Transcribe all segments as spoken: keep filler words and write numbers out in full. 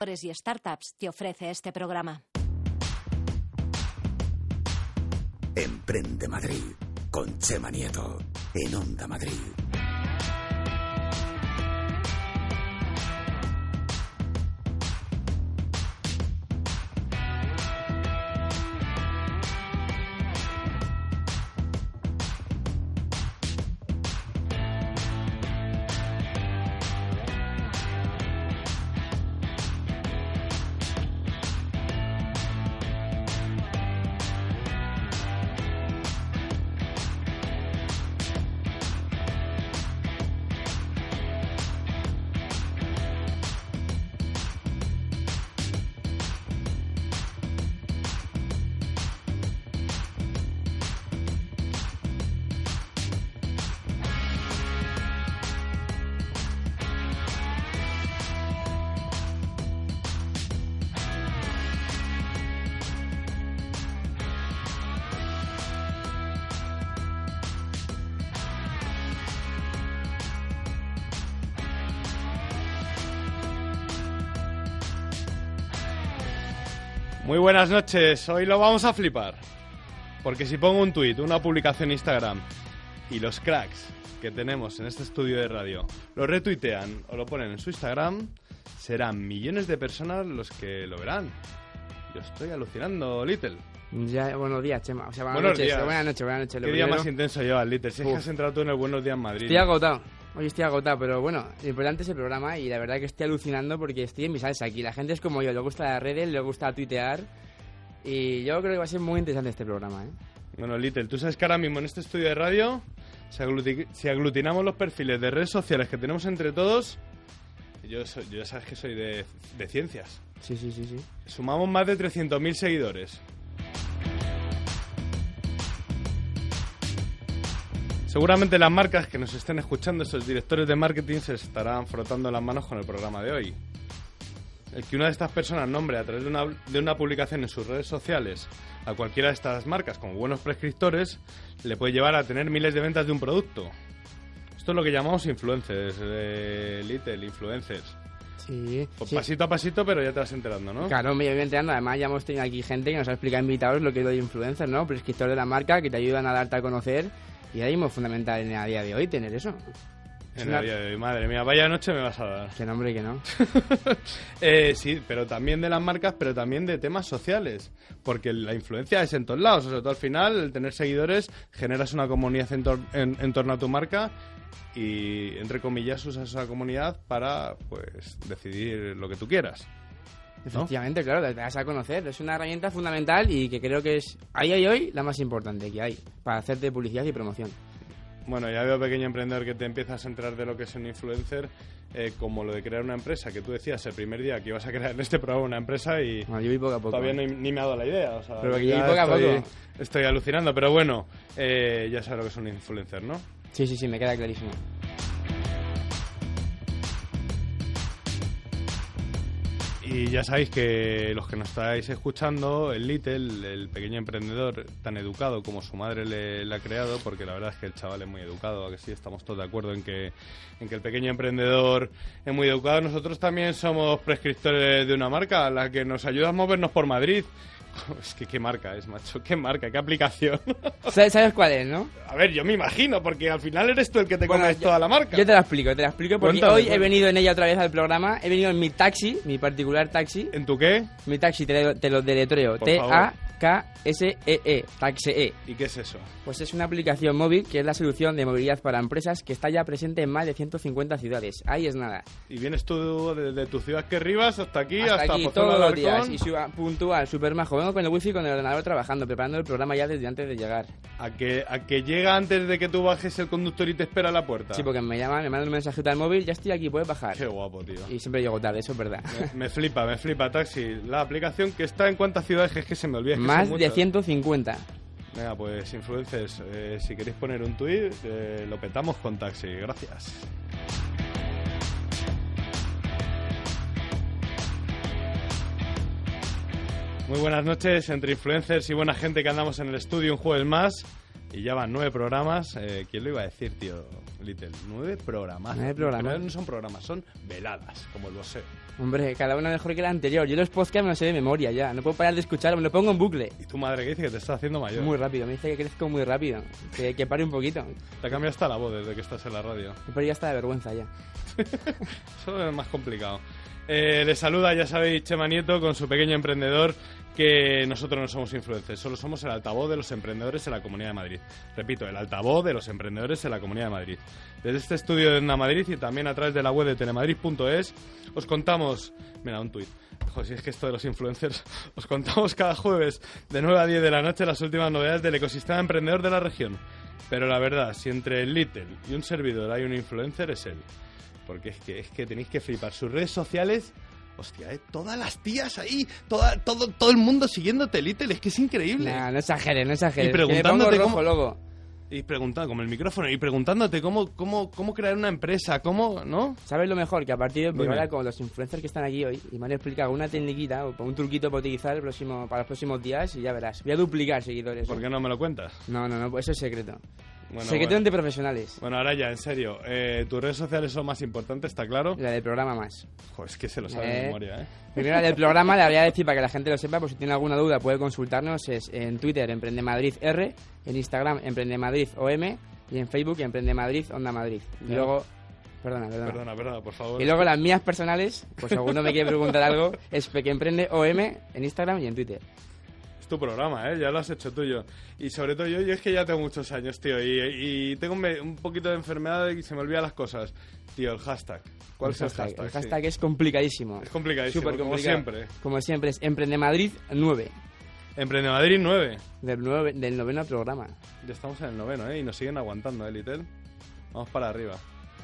y startups te ofrece este programa. Emprende Madrid, con Chema Nieto, en Onda Madrid. Muy buenas noches, hoy lo vamos a flipar. Porque si pongo un tuit, una publicación en Instagram y los cracks que tenemos en este estudio de radio lo retuitean o lo ponen en su Instagram, serán millones de personas los que lo verán. Yo estoy alucinando, Little. Ya, buenos días, Chema. O sea, buenas buenos noches, días. Buenas noches, buenas noches. ¿Qué Lo día primero, más intenso llevas, Little? Si es que has entrado tú en el Buenos Días Madrid. Estoy agotado. Hoy estoy agotado, pero bueno, lo importante es el programa y la verdad que estoy alucinando porque estoy en mi salsa aquí. La gente es como yo, le gusta las redes, le gusta tuitear y yo creo que va a ser muy interesante este programa, ¿eh? Bueno, Little, tú sabes que ahora mismo en este estudio de radio, si, agluti- si aglutinamos los perfiles de redes sociales que tenemos entre todos, yo, soy, yo ya sabes que soy de, de ciencias. Sí, sí, sí, sí. Sumamos más de trescientos mil seguidores. Seguramente las marcas que nos estén escuchando, esos directores de marketing, se estarán frotando las manos con el programa de hoy. El que una de estas personas nombre a través de una, de una publicación en sus redes sociales a cualquiera de estas marcas como buenos prescriptores le puede llevar a tener miles de ventas de un producto. Esto es lo que llamamos influencers, eh, Little, influencers. Sí, Pues sí. pasito a pasito, pero ya te vas enterando, ¿no? Claro, me voy enterando. Además, ya hemos tenido aquí gente que nos ha explicado, invitados, lo que es lo de influencers, ¿no? Prescriptores de la marca que te ayudan a darte a conocer. Y ahí es fundamental en a día de hoy tener eso. Es En una- el día de hoy, madre mía, vaya noche me vas a dar. Que nombre que no. eh, sí, pero también de las marcas, pero también de temas sociales. Porque la influencia es en todos lados. O sea, tú al final, el tener seguidores, generas una comunidad en, tor- en, en torno a tu marca y, entre comillas, usas esa comunidad para, pues, decidir lo que tú quieras. ¿No? Efectivamente, claro, te das a conocer. Es una herramienta fundamental y que creo que es, a día de hoy, la más importante que hay para hacerte publicidad y promoción. Bueno, ya veo, pequeño emprendedor, que te empiezas a enterar de lo que es un influencer, eh, como lo de crear una empresa, que tú decías el primer día que ibas a crear en este programa una empresa y Bueno, yo voy poco a poco. todavía ni, ni me ha dado la idea. O sea, Pero que ya yo voy poco a estoy, poco. estoy alucinando, pero bueno, eh, ya sabes lo que es un influencer, ¿no? Sí, sí, sí, me queda clarísimo. Y ya sabéis que los que nos estáis escuchando, el Little, el pequeño emprendedor tan educado como su madre le, le ha creado, porque la verdad es que el chaval es muy educado, ¿a que sí? Estamos todos de acuerdo en que, en que el pequeño emprendedor es muy educado. Nosotros también somos prescriptores de una marca, la que nos ayuda a movernos por Madrid. Es que qué marca es, macho, qué marca, qué aplicación. ¿Sabes, sabes cuál es, no? A ver, yo me imagino, porque al final eres tú el que te Bueno, comes yo- toda la marca. Yo te la explico, te la explico porque Cuéntame, hoy he cuéntame. venido en ella otra vez al programa. He venido en mi taxi, mi particular taxi. ¿En tu qué? Mi taxi, te, lo- te lo deletreo. Por T favor. A K S E E, Taxi-E. ¿Y qué es eso? Pues es una aplicación móvil que es la solución de movilidad para empresas que está ya presente en más de ciento cincuenta ciudades. Ahí es nada. Y vienes tú desde tu ciudad que ribas hasta aquí, Hasta, hasta, aquí Pozuelo todos de los días. Alarcón. Y su, puntual, súper majo. Vengo con el wifi y con el ordenador trabajando, preparando el programa ya desde antes de llegar. ¿A que, ¿A que llega antes de que tú bajes el conductor y te espera a la puerta? Sí, porque me llaman, me mandan un mensajito al móvil, ya estoy aquí, puedes bajar. Qué guapo, tío. Y siempre llego tarde, eso es verdad. Me, me flipa, me flipa, Taxi. La aplicación que está en cuántas ciudades, es que se me olvida. es que Más son de muchas. ciento cincuenta. Venga, pues, influencers, eh, si queréis poner un tuit, eh, lo petamos con Taxi. Gracias. Muy buenas noches, entre influencers y buena gente que andamos en el estudio un jueves más. Y ya van nueve programas. Eh, ¿Quién lo iba a decir, tío? Little, nueve programas. Nueve programas. Pero no son programas, son veladas, como el boxeo. Hombre, cada uno mejor que la anterior. Yo los podcasts me los sé de memoria ya. No puedo parar de escucharlo, me lo pongo en bucle. ¿Y tu madre qué dice? Que te está haciendo mayor. Muy rápido, me dice que crezco muy rápido. Que, que pare un poquito. Te cambia hasta la voz desde que estás en la radio. Pero ya está de vergüenza ya. Eso es más complicado. Eh, les saluda, ya sabéis, Chema Nieto con su pequeño emprendedor, que nosotros no somos influencers, solo somos el altavoz de los emprendedores en la Comunidad de Madrid. Repito, el altavoz de los emprendedores en la Comunidad de Madrid. Desde este estudio de Onda Madrid y también a través de la web de telemadrid punto es os contamos... Mira, un tuit. Joder, si es que esto de los influencers... Os contamos cada jueves de nueve a diez de la noche las últimas novedades del ecosistema emprendedor de la región. Pero la verdad, si entre el Little y un servidor hay un influencer, es él. Porque es que, es que tenéis que flipar. Sus redes sociales, hostia, ¿eh? Todas las tías ahí, toda, todo, todo el mundo siguiéndote, Little, es que es increíble. Nah, no exageres, no exageres. Y preguntándote que me pongo cómo... rojo, luego. Y preguntando, como el micrófono, y preguntándote cómo, cómo, cómo crear una empresa, cómo, ¿no? ¿Sabes lo mejor? Que a partir de Dime. ahora, con los influencers que están aquí hoy, y me han explicado una tecniquita o un truquito para utilizar el próximo, para los próximos días, y ya verás. Voy a duplicar seguidores. ¿Por qué no me lo cuentas? No, no, no, eso es secreto. Bueno, secreto bueno. entre profesionales. Bueno, ahora ya, en serio, eh, tus redes sociales son más importantes, ¿está claro? La del programa más. Joder, es que se lo sabe Eh. de memoria, ¿eh? Primero la del programa, le voy a decir para que la gente lo sepa, por si tiene alguna duda puede consultarnos, es en Twitter, Emprende Madrid R, en Instagram, Emprende Madrid O M, y en Facebook, Emprende Madrid, Onda Madrid. Y Ya. luego... Perdona, perdona. Perdona, perdona, por favor. Y luego las mías personales, pues si alguno me quiere preguntar algo, es Peque Emprende O M en Instagram y en Twitter. Es tu programa, ¿eh? Ya lo has hecho tuyo. Y sobre todo yo, yo es que ya tengo muchos años, tío, y, y tengo un, un poquito de enfermedad y se me olvidan las cosas. Tío, el hashtag. ¿Cuál El es el hashtag, hashtag? el Sí. hashtag es complicadísimo. Es complicadísimo, Súper como complicado. siempre. Como siempre, es Emprende Madrid nueve. Emprende Madrid nueve. Del, nueve, del noveno programa. Ya estamos en el noveno, ¿eh? Y nos siguen aguantando, ¿eh, Little? Vamos para arriba.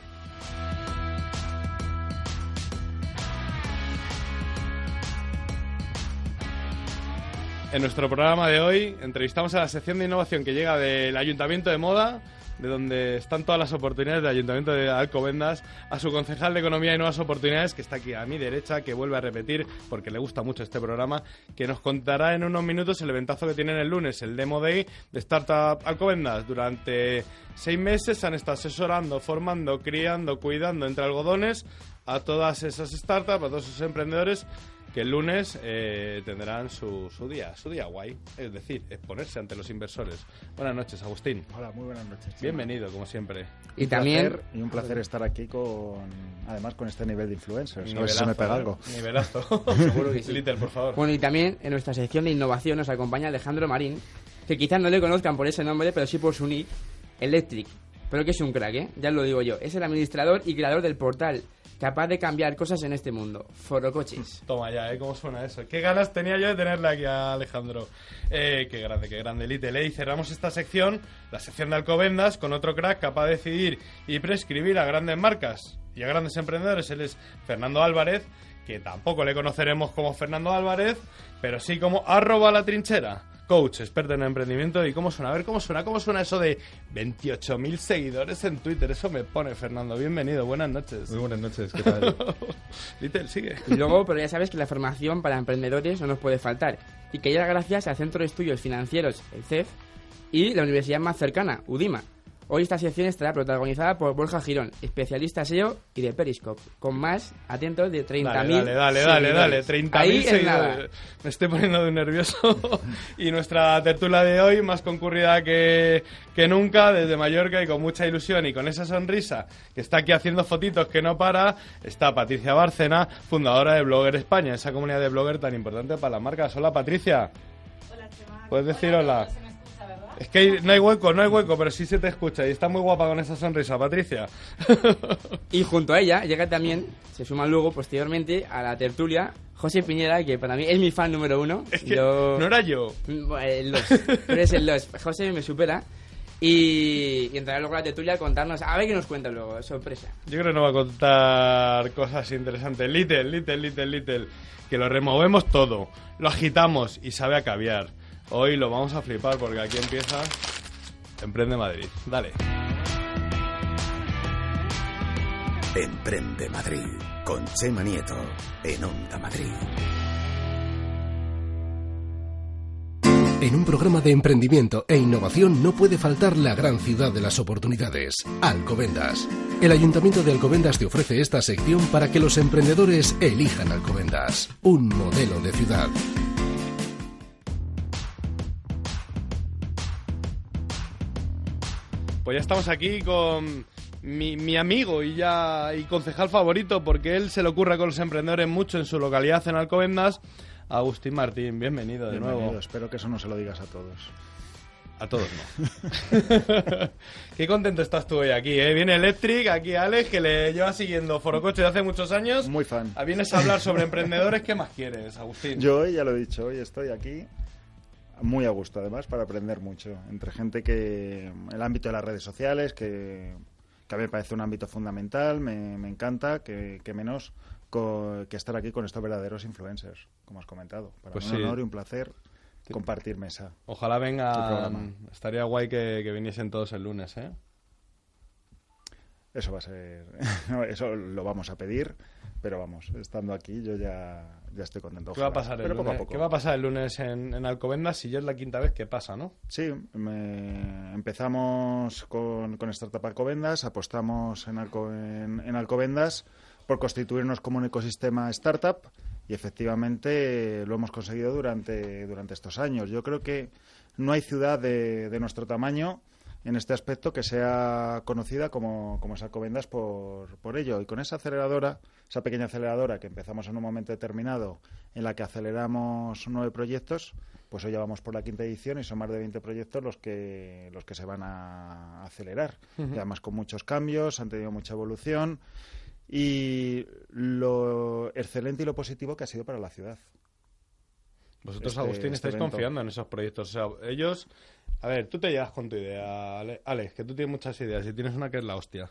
En nuestro programa de hoy entrevistamos a la sección de innovación que llega del Ayuntamiento de Moda, de donde están todas las oportunidades del Ayuntamiento de Alcobendas, a su concejal de Economía y Nuevas Oportunidades, que está aquí a mi derecha, que vuelve a repetir, porque le gusta mucho este programa, que nos contará en unos minutos el eventazo que tienen el lunes, el Demo Day de Startup Alcobendas. Durante seis meses han estado asesorando, formando, criando, cuidando entre algodones a todas esas startups, a todos esos emprendedores, que el lunes eh, tendrán su, su día, su día guay, es decir, exponerse ante los inversores. Buenas noches, Agustín. Hola, muy buenas noches. Chema. Bienvenido, como siempre. Y Un también... placer, y un placer estar aquí con, además con este nivel de influencers. A ver si Nivelazo, se me pega ¿eh? algo. Nivelazo. Seguro que sí. Little, por favor. Bueno, y también en nuestra sección de innovación nos acompaña Alejandro Marín, que quizás no le conozcan por ese nombre, pero sí por su nick, Electric. Pero que es un crack, ¿eh? Ya lo digo yo. Es el administrador y creador del portal, capaz de cambiar cosas en este mundo. Forocoches. Toma ya, ¿eh? ¿Cómo suena eso? Qué ganas tenía yo de tenerle aquí a Alejandro. Eh, qué grande, qué grande, Little. ¿eh? Y cerramos esta sección, la sección de Alcobendas, con otro crack capaz de decidir y prescribir a grandes marcas y a grandes emprendedores. Él es Fernando Álvarez, que tampoco le conoceremos como Fernando Álvarez, pero sí como arroba la trinchera. Coach, experto en emprendimiento. ¿Y cómo suena? A ver, ¿cómo suena? ¿Cómo suena eso de veintiocho mil seguidores en Twitter? Eso me pone, Fernando. Bienvenido, buenas noches. Muy buenas noches, ¿qué tal? Little, sigue. Y luego, pero ya sabes que la formación para emprendedores no nos puede faltar. Y que llega gracias al Centro de Estudios Financieros, el C E F, y la universidad más cercana, UDIMA. Hoy esta sección estará protagonizada por Borja Girón, especialista S E O y de Periscope, con más, atentos, de treinta mil Dale, dale, dale, dale, treinta mil Ahí es nada. seguidores. Me estoy poniendo de nervioso. Y nuestra tertulia de hoy, más concurrida que, que nunca, desde Mallorca y con mucha ilusión y con esa sonrisa que está aquí haciendo fotitos que no para, está Patricia Bárcena, fundadora de Blogger España, esa comunidad de blogger tan importante para las marcas. Hola, Patricia. Hola, Chema. Puedes decir hola. No se me escucha, ¿verdad? Es que hay- no hay hueco, no hay hueco, pero sí se te escucha y está muy guapa con esa sonrisa, Patricia. Y junto a ella llega también, se suma luego posteriormente a la tertulia, José Piñera, que para mí es mi fan número uno. Es que Yo- no era yo. Bueno, el dos. Tú eres el dos. José me supera. Y, y entrará luego a la tertulia a contarnos. A ver qué nos cuenta luego, sorpresa. Yo creo que nos va a contar cosas interesantes. Little, little, little, little. Que lo removemos todo, lo agitamos y sabe a caviar. Hoy lo vamos a flipar porque aquí empieza Emprende Madrid. Dale. Emprende Madrid con Chema Nieto en Onda Madrid. En un programa de emprendimiento e innovación no puede faltar la gran ciudad de las oportunidades, Alcobendas. El Ayuntamiento de Alcobendas te ofrece esta sección para que los emprendedores elijan Alcobendas, un modelo de ciudad. Pues ya estamos aquí con mi, mi amigo y ya y concejal favorito, porque él se le ocurre con los emprendedores mucho en su localidad, en Alcobendas, Agustín Martín. Bienvenido de Bienvenido. nuevo. Espero que eso no se lo digas a todos. A todos no. Qué contento estás tú hoy aquí, ¿eh? Viene Electric, aquí Alex, que le lleva siguiendo Forocoche de hace muchos años. Muy fan. Vienes a hablar sobre emprendedores. ¿Qué más quieres, Agustín? Yo hoy, ya lo he dicho, hoy estoy aquí muy a gusto, además, para aprender mucho. Entre gente que... El ámbito de las redes sociales, que, que a mí me parece un ámbito fundamental, me, me encanta, que, que menos co, que estar aquí con estos verdaderos influencers, como has comentado. Para Pues mí un sí. honor y un placer compartir mesa. Ojalá venga... Estaría guay que, que viniesen todos el lunes, ¿eh? Eso va a ser... Eso lo vamos a pedir, pero vamos, estando aquí yo ya, ya estoy contento. ¿Qué va a pasar el pero poco a lunes? poco. ¿Qué va a pasar el lunes en, en Alcobendas si ya es la quinta vez que pasa, no? Sí, me... empezamos con, con Startup Alcobendas, apostamos en, Alco... en, en Alcobendas por constituirnos como un ecosistema startup y efectivamente lo hemos conseguido durante, durante estos años. Yo creo que no hay ciudad de, de nuestro tamaño en este aspecto que sea conocida como, como es Alcobendas por, por ello. Y con esa aceleradora, esa pequeña aceleradora que empezamos en un momento determinado en la que aceleramos nueve proyectos, pues hoy ya vamos por la quinta edición y son más de veinte proyectos los que, los que se van a acelerar. Uh-huh. Y además con muchos cambios, han tenido mucha evolución y lo excelente y lo positivo que ha sido para la ciudad. Vosotros, este, Agustín, este estáis evento. confiando en esos proyectos. O sea, ellos... A ver, tú te llegas con tu idea, Ale- Alex, que tú tienes muchas ideas y tienes una que es la hostia.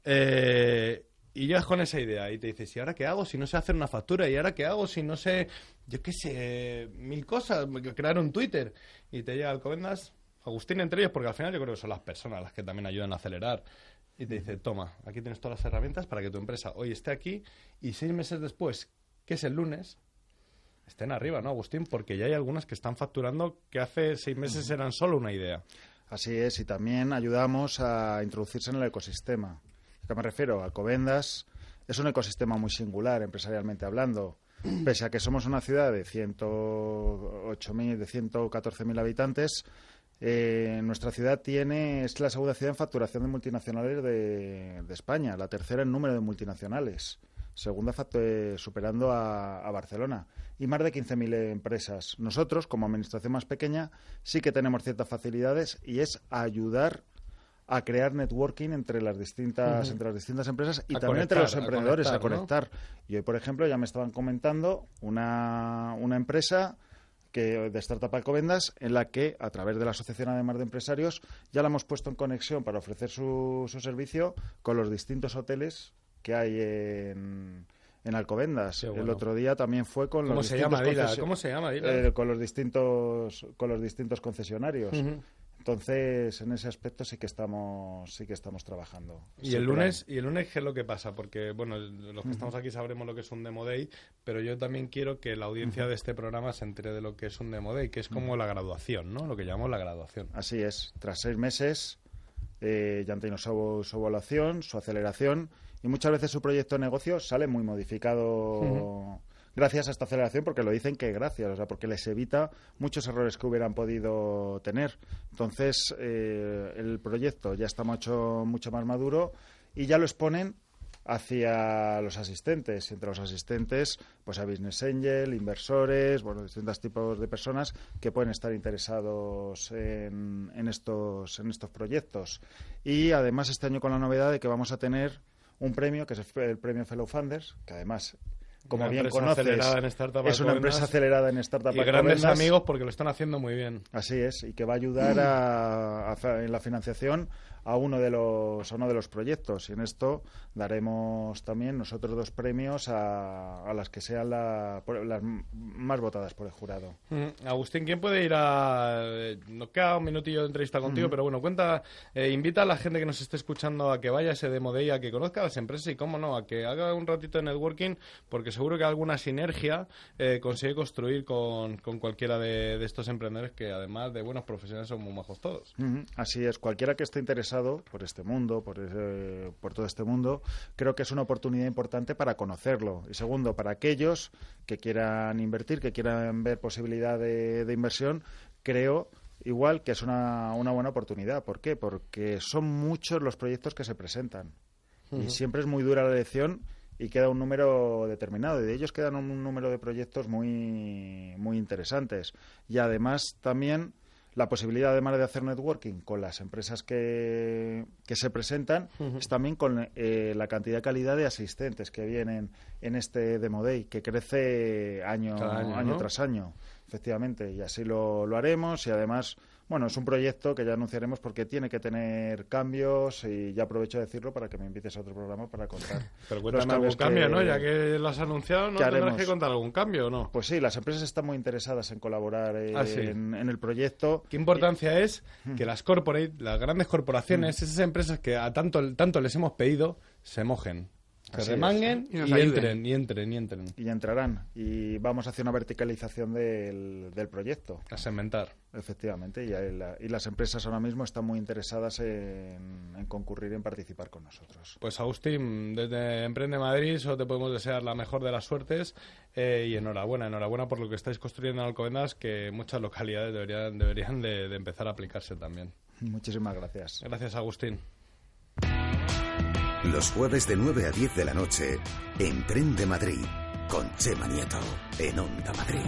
Eh, y llegas con esa idea y te dices, ¿y ahora qué hago si no sé hacer una factura? ¿Y ahora qué hago si no sé, yo qué sé, mil cosas, crear un Twitter? Y te llega Alcobendas, Agustín entre ellos, porque al final yo creo que son las personas las que también ayudan a acelerar. Y te dice, toma, aquí tienes todas las herramientas para que tu empresa hoy esté aquí y seis meses después, que es el lunes, estén arriba, ¿no, Agustín? Porque ya hay algunas que están facturando que hace seis meses eran solo una idea. Así es, y también ayudamos a introducirse en el ecosistema. ¿A qué me refiero? Alcobendas es un ecosistema muy singular, empresarialmente hablando. Pese a que somos una ciudad de ciento ocho mil, de ciento catorce mil habitantes, eh, nuestra ciudad tiene es la segunda ciudad en facturación de multinacionales de, de España, la tercera en número de multinacionales. Segunda factor, superando a, a Barcelona, y más de quince mil empresas. Nosotros, como administración más pequeña, sí que tenemos ciertas facilidades y es ayudar a crear networking entre las distintas, uh-huh. entre las distintas empresas y a también conectar, entre los emprendedores, a conectar, a conectar. ¿no? Y hoy, por ejemplo, ya me estaban comentando una, una empresa que de Startup Alcobendas, en la que, a través de la Asociación además de Empresarios, ya la hemos puesto en conexión para ofrecer su, su servicio con los distintos hoteles que hay en, en Alcobendas. Bueno. El otro día también fue con ¿Cómo los se distintos llama, Dila? concesio- ¿Cómo se llama, Dila? Eh, con los distintos con los distintos concesionarios. Uh-huh. Entonces, en ese aspecto sí que estamos sí que estamos trabajando. Y sí, el lunes claro. y el lunes ¿qué es lo que pasa? Porque bueno, los que estamos aquí sabremos lo que es un Demo Day, pero yo también quiero que la audiencia uh-huh. de este programa se entere de lo que es un Demo Day, que es como uh-huh. la graduación, ¿no? Lo que llamamos la graduación. Así es. Tras seis meses eh, ya han tenido su, su evaluación, su aceleración, y muchas veces su proyecto de negocio sale muy modificado uh-huh. gracias a esta aceleración, porque lo dicen que gracias, o sea, porque les evita muchos errores que hubieran podido tener. Entonces, eh, el proyecto ya está mucho, mucho más maduro y ya lo exponen hacia los asistentes. Entre los asistentes, pues a Business Angel, inversores, bueno, distintos tipos de personas que pueden estar interesados en, en, estos, en estos proyectos. Y además este año con la novedad de que vamos a tener un premio, que es el premio Fellow Funders, que además, como una bien conoces, es una empresa acelerada en Startup y grandes amigos porque lo están haciendo muy bien. Así es, y que va a ayudar a, a, en la financiación a uno de los a uno de los proyectos. Y en esto daremos también nosotros dos premios a, a las que sean la, las más votadas por el jurado. Mm, Agustín, ¿quién puede ir a...? Nos queda un minutillo de entrevista contigo, mm. pero bueno, cuenta, eh, invita a la gente que nos esté escuchando a que vaya a ese Demo Day, a que conozca a las empresas y, cómo no, a que haga un ratito de networking, porque seguro que alguna sinergia eh, consigue construir con, con cualquiera de, de estos emprendedores que además de buenos profesionales son muy majos todos. Uh-huh. Así es, cualquiera que esté interesado por este mundo, por, ese, por todo este mundo, creo que es una oportunidad importante para conocerlo. Y segundo, para aquellos que quieran invertir, que quieran ver posibilidad de, de inversión, creo igual que es una, una buena oportunidad. ¿Por qué? Porque son muchos los proyectos que se presentan. Uh-huh. Y siempre es muy dura la elección y queda un número determinado. Y de ellos quedan un número de proyectos muy, muy interesantes. Y además también la posibilidad, además de hacer networking con las empresas que, que se presentan, uh-huh. es también con eh, la cantidad y calidad de asistentes que vienen en este Demo Day, que crece año, año, año ¿no? tras año, efectivamente. Y así lo, lo haremos y además, bueno, es un proyecto que ya anunciaremos porque tiene que tener cambios y ya aprovecho de decirlo para que me invites a otro programa para contar. Pero cuéntame algún cambio, que, ¿no? Ya que lo has anunciado, ¿no tendrás haremos? que contar algún cambio o no? Pues sí, las empresas están muy interesadas en colaborar en, ah, sí. en, en el proyecto. ¿Qué importancia y... es que las corporate, las grandes corporaciones, mm. esas empresas que a tanto, tanto les hemos pedido, se mojen? Se Así remanguen y, y entren, y entren, y entren. Y entrarán. Y vamos hacia una verticalización del, del proyecto. A segmentar. Efectivamente. Y, la, y las empresas ahora mismo están muy interesadas en, en concurrir y en participar con nosotros. Pues Agustín, desde Emprende Madrid solo te podemos desear la mejor de las suertes eh, y enhorabuena, enhorabuena por lo que estáis construyendo en Alcobendas, que muchas localidades deberían, deberían de, de empezar a aplicarse también. Muchísimas gracias. Gracias, Agustín. Los jueves de nueve a diez de la noche, Emprende Madrid, con Chema Nieto, en Onda Madrid.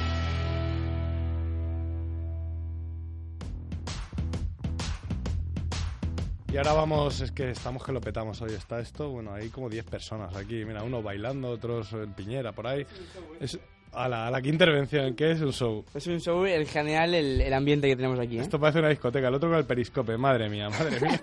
Y ahora vamos, es que estamos que lo petamos hoy, está esto, bueno, hay como diez personas aquí, mira, uno bailando, otros en piñera, por ahí. Es, a, la, a la que intervención, ¿qué es un show? Es un show, en general, el, el ambiente que tenemos aquí, ¿eh? Esto parece una discoteca, el otro con el periscope, madre mía, madre mía.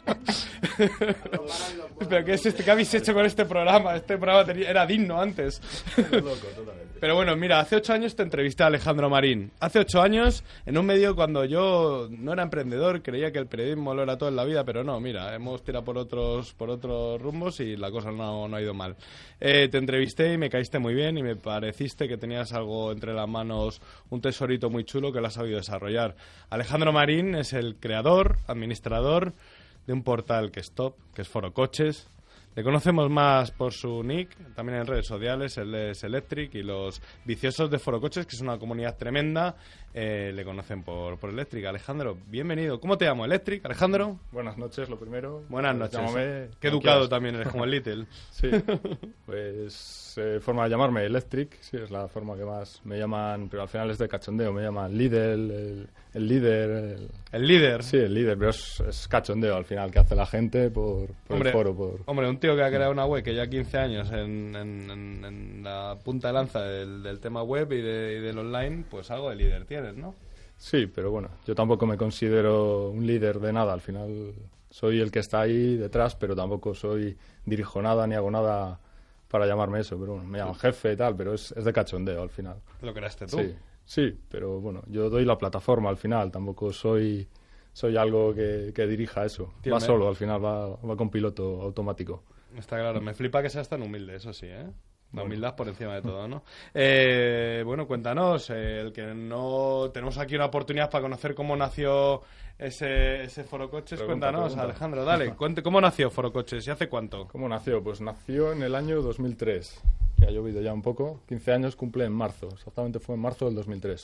¿Pero qué es este? ¿Qué habéis hecho con este programa? Este programa tenía, era digno antes. Loco, totalmente. Pero bueno, mira, hace ocho años te entrevisté a Alejandro Marín. Hace ocho años, en un medio cuando yo no era emprendedor, creía que el periodismo lo era todo en la vida, pero no, mira, hemos tirado por otros por otros rumbos y la cosa no, no ha ido mal. Eh, te entrevisté y me caíste muy bien y me pareciste que tenías algo entre las manos, un tesorito muy chulo que lo has sabido desarrollar. Alejandro Marín es el creador, administrador de un portal que es top, que es Foro Coches. Le conocemos más por su nick, también en redes sociales, él es Electric y los viciosos de Foro Coches, que es una comunidad tremenda, eh, le conocen por, por Electric. Alejandro, bienvenido. ¿Cómo te llamo? ¿Electric, Alejandro? Buenas noches, lo primero. Buenas noches. Llámame, Qué educado también eres, como el Little. Sí, pues eh, forma de llamarme Electric, sí, es la forma que más me llaman, pero al final es de cachondeo, me llaman líder, el, el líder. El, ¿El líder? Sí, el líder, pero es, es cachondeo al final que hace la gente por, por hombre, el foro. Por... Hombre, un tío que ha creado una web que ya quince años en, en, en, en la punta de lanza del, del tema web y, de, y del online, pues algo de líder tienes, ¿no? Sí, pero bueno, yo tampoco me considero un líder de nada, al final soy el que está ahí detrás, pero tampoco soy dirijo nada ni hago nada para llamarme eso, pero bueno, me llaman jefe y tal, pero es, es de cachondeo al final. ¿Lo creaste tú? Sí, sí, pero bueno, yo doy la plataforma al final, tampoco soy soy algo que, que dirija eso, Tío, va me... solo, al final va, va con piloto automático. Está claro, me flipa que seas tan humilde, eso sí, ¿eh? La humildad por encima de todo, ¿no? Eh, bueno, cuéntanos, eh, el que no... Tenemos aquí una oportunidad para conocer cómo nació ese, ese Foro Coches. Pregunta, cuéntanos, pregunta. Alejandro, dale, cuente, ¿cómo nació Foro Coches y hace cuánto? ¿Cómo nació? Pues nació en el año dos mil tres, que ha llovido ya un poco, quince años, cumple en marzo, exactamente fue en marzo del dos mil tres.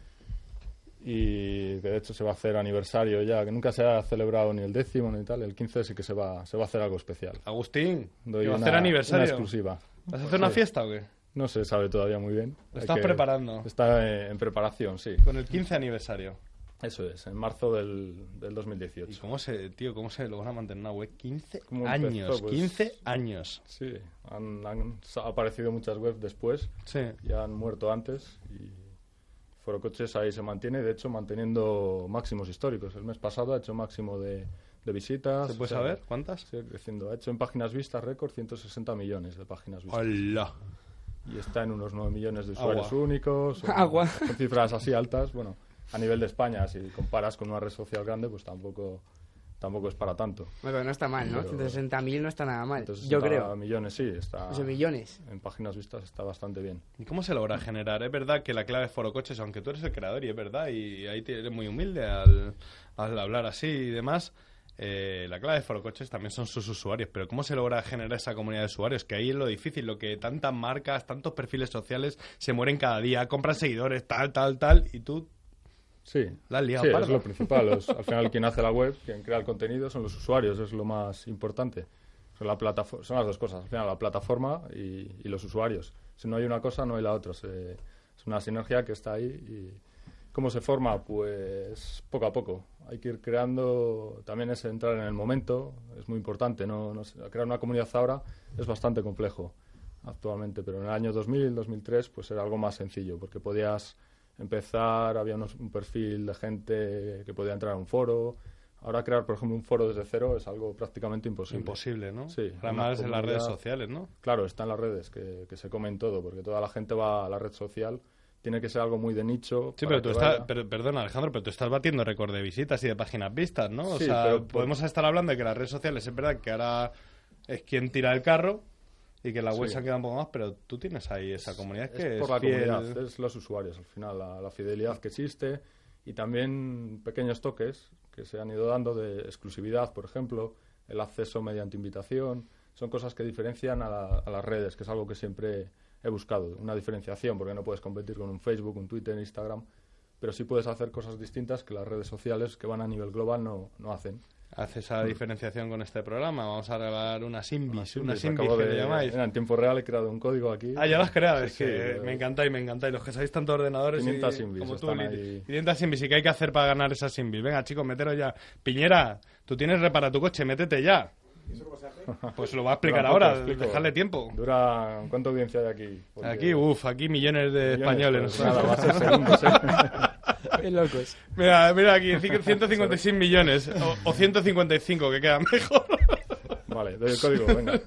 Y de hecho se va a hacer aniversario ya, que nunca se ha celebrado ni el décimo ni tal, el quince sí que se va, se va a hacer algo especial. Agustín, Doy ¿va a una, hacer aniversario? Una exclusiva. ¿Vas a hacer una fiesta o qué? No se sabe todavía muy bien. ¿Lo estás preparando? Está eh, en preparación, sí. Con el quince aniversario. Eso es, en marzo del, del dos mil dieciocho. ¿Y cómo se, tío, cómo se logra mantener una web? quince años, pues, quince años. Sí, han, han aparecido muchas webs después. Sí. Ya han muerto antes y Foro Coches ahí se mantiene, de hecho manteniendo máximos históricos. El mes pasado ha hecho máximo de, de visitas. ¿Se puede o sea, saber cuántas? Sí, creciendo. Ha hecho en páginas vistas récord ciento sesenta millones de páginas vistas. ¡Hola! Y está en unos nueve millones de usuarios Agua. únicos. O, Agua. Con cifras así altas. Bueno, a nivel de España, si comparas con una red social grande, pues tampoco tampoco es para tanto. Bueno, pero no está mal, ¿no? Pero- ciento sesenta mil no está nada mal, ciento yo sesenta creo. millones, sí, está... Esos millones. En páginas vistas está bastante bien. ¿Y cómo se logra generar? Es verdad que la clave de Forocoches, aunque tú eres el creador y es verdad, y ahí te- eres muy humilde al, al hablar así y demás, eh, la clave de Forocoches también son sus usuarios. Pero ¿cómo se logra generar esa comunidad de usuarios? Que ahí es lo difícil, lo que tantas marcas, tantos perfiles sociales se mueren cada día, compran seguidores, tal, tal, tal, y tú Sí, la has liado sí, parda. es lo principal. Los- al final, quien hace la web, quien crea el contenido, son los usuarios, es lo más importante. Son, la plataforma, son las dos cosas, al final, la plataforma y, y los usuarios. Si no hay una cosa, no hay la otra. Se- es una sinergia que está ahí. Y ¿cómo se forma? Pues poco a poco. Hay que ir creando, también es entrar en el momento, es muy importante. No, no sé, crear una comunidad ahora es bastante complejo actualmente, pero en el año dos mil, dos mil tres, pues era algo más sencillo, porque podías empezar, había unos- un perfil de gente que podía entrar a un foro. Ahora crear, por ejemplo, un foro desde cero es algo prácticamente imposible. Imposible, ¿no? Sí. Además una en las redes comunidad- sociales, ¿no? Claro, está en las redes, que, que se comen todo, porque toda la gente va a la red social. Tiene que ser algo muy de nicho. Sí, para pero tú que estás, vaya. pero, perdona Alejandro, pero tú estás batiendo récord de visitas y de páginas vistas, ¿no? O Sí, sea, pero por- podemos estar hablando de que las redes sociales es verdad que ahora es quien tira el carro y que la web Sí. se ha quedado un poco más, pero tú tienes ahí esa comunidad que es es, por la fiel. comunidad, es los usuarios, al final, la, la fidelidad que existe y también pequeños toques que se han ido dando de exclusividad, por ejemplo, el acceso mediante invitación, son cosas que diferencian a, la- a las redes, que es algo que siempre he buscado, una diferenciación, porque no puedes competir con un Facebook, un Twitter, Instagram, pero sí puedes hacer cosas distintas que las redes sociales que van a nivel global no, no hacen. Hace esa diferenciación con este programa. Vamos a regalar unas invis, Sí, unas pues invis acabo que de- le llamáis. En tiempo real he creado un código aquí. Ah, ya lo has creado, Sí, es sí, que eh, me encantáis, me encantáis. Los que sabéis tantos ordenadores quinientas y, invis como tú, están Liti. ahí. quinientas invis. ¿Y qué hay que hacer para ganar esas invis? Venga, chicos, meteros ya. Piñera, tú tienes repara tu coche, métete ya. Pues lo va a explicar Tampoco ahora, explico. dejarle tiempo. Dura... ¿Cuánta audiencia hay aquí? Porque- Aquí, uff, aquí millones de millones, españoles. pues nada, va a ser segundos, ¿eh? Qué locos. Mira, mira aquí, ci- ciento cincuenta y seis millones. O, o ciento cincuenta y cinco, que queda mejor. Vale, doy el código, venga.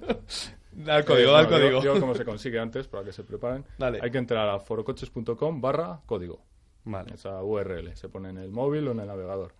Da el código, Eh, da el bueno, código. Digo, digo cómo se consigue antes, para que se preparen. Dale. Hay que entrar a forocoches.com barra código. Vale. Esa U R L. Se pone en el móvil o en el navegador.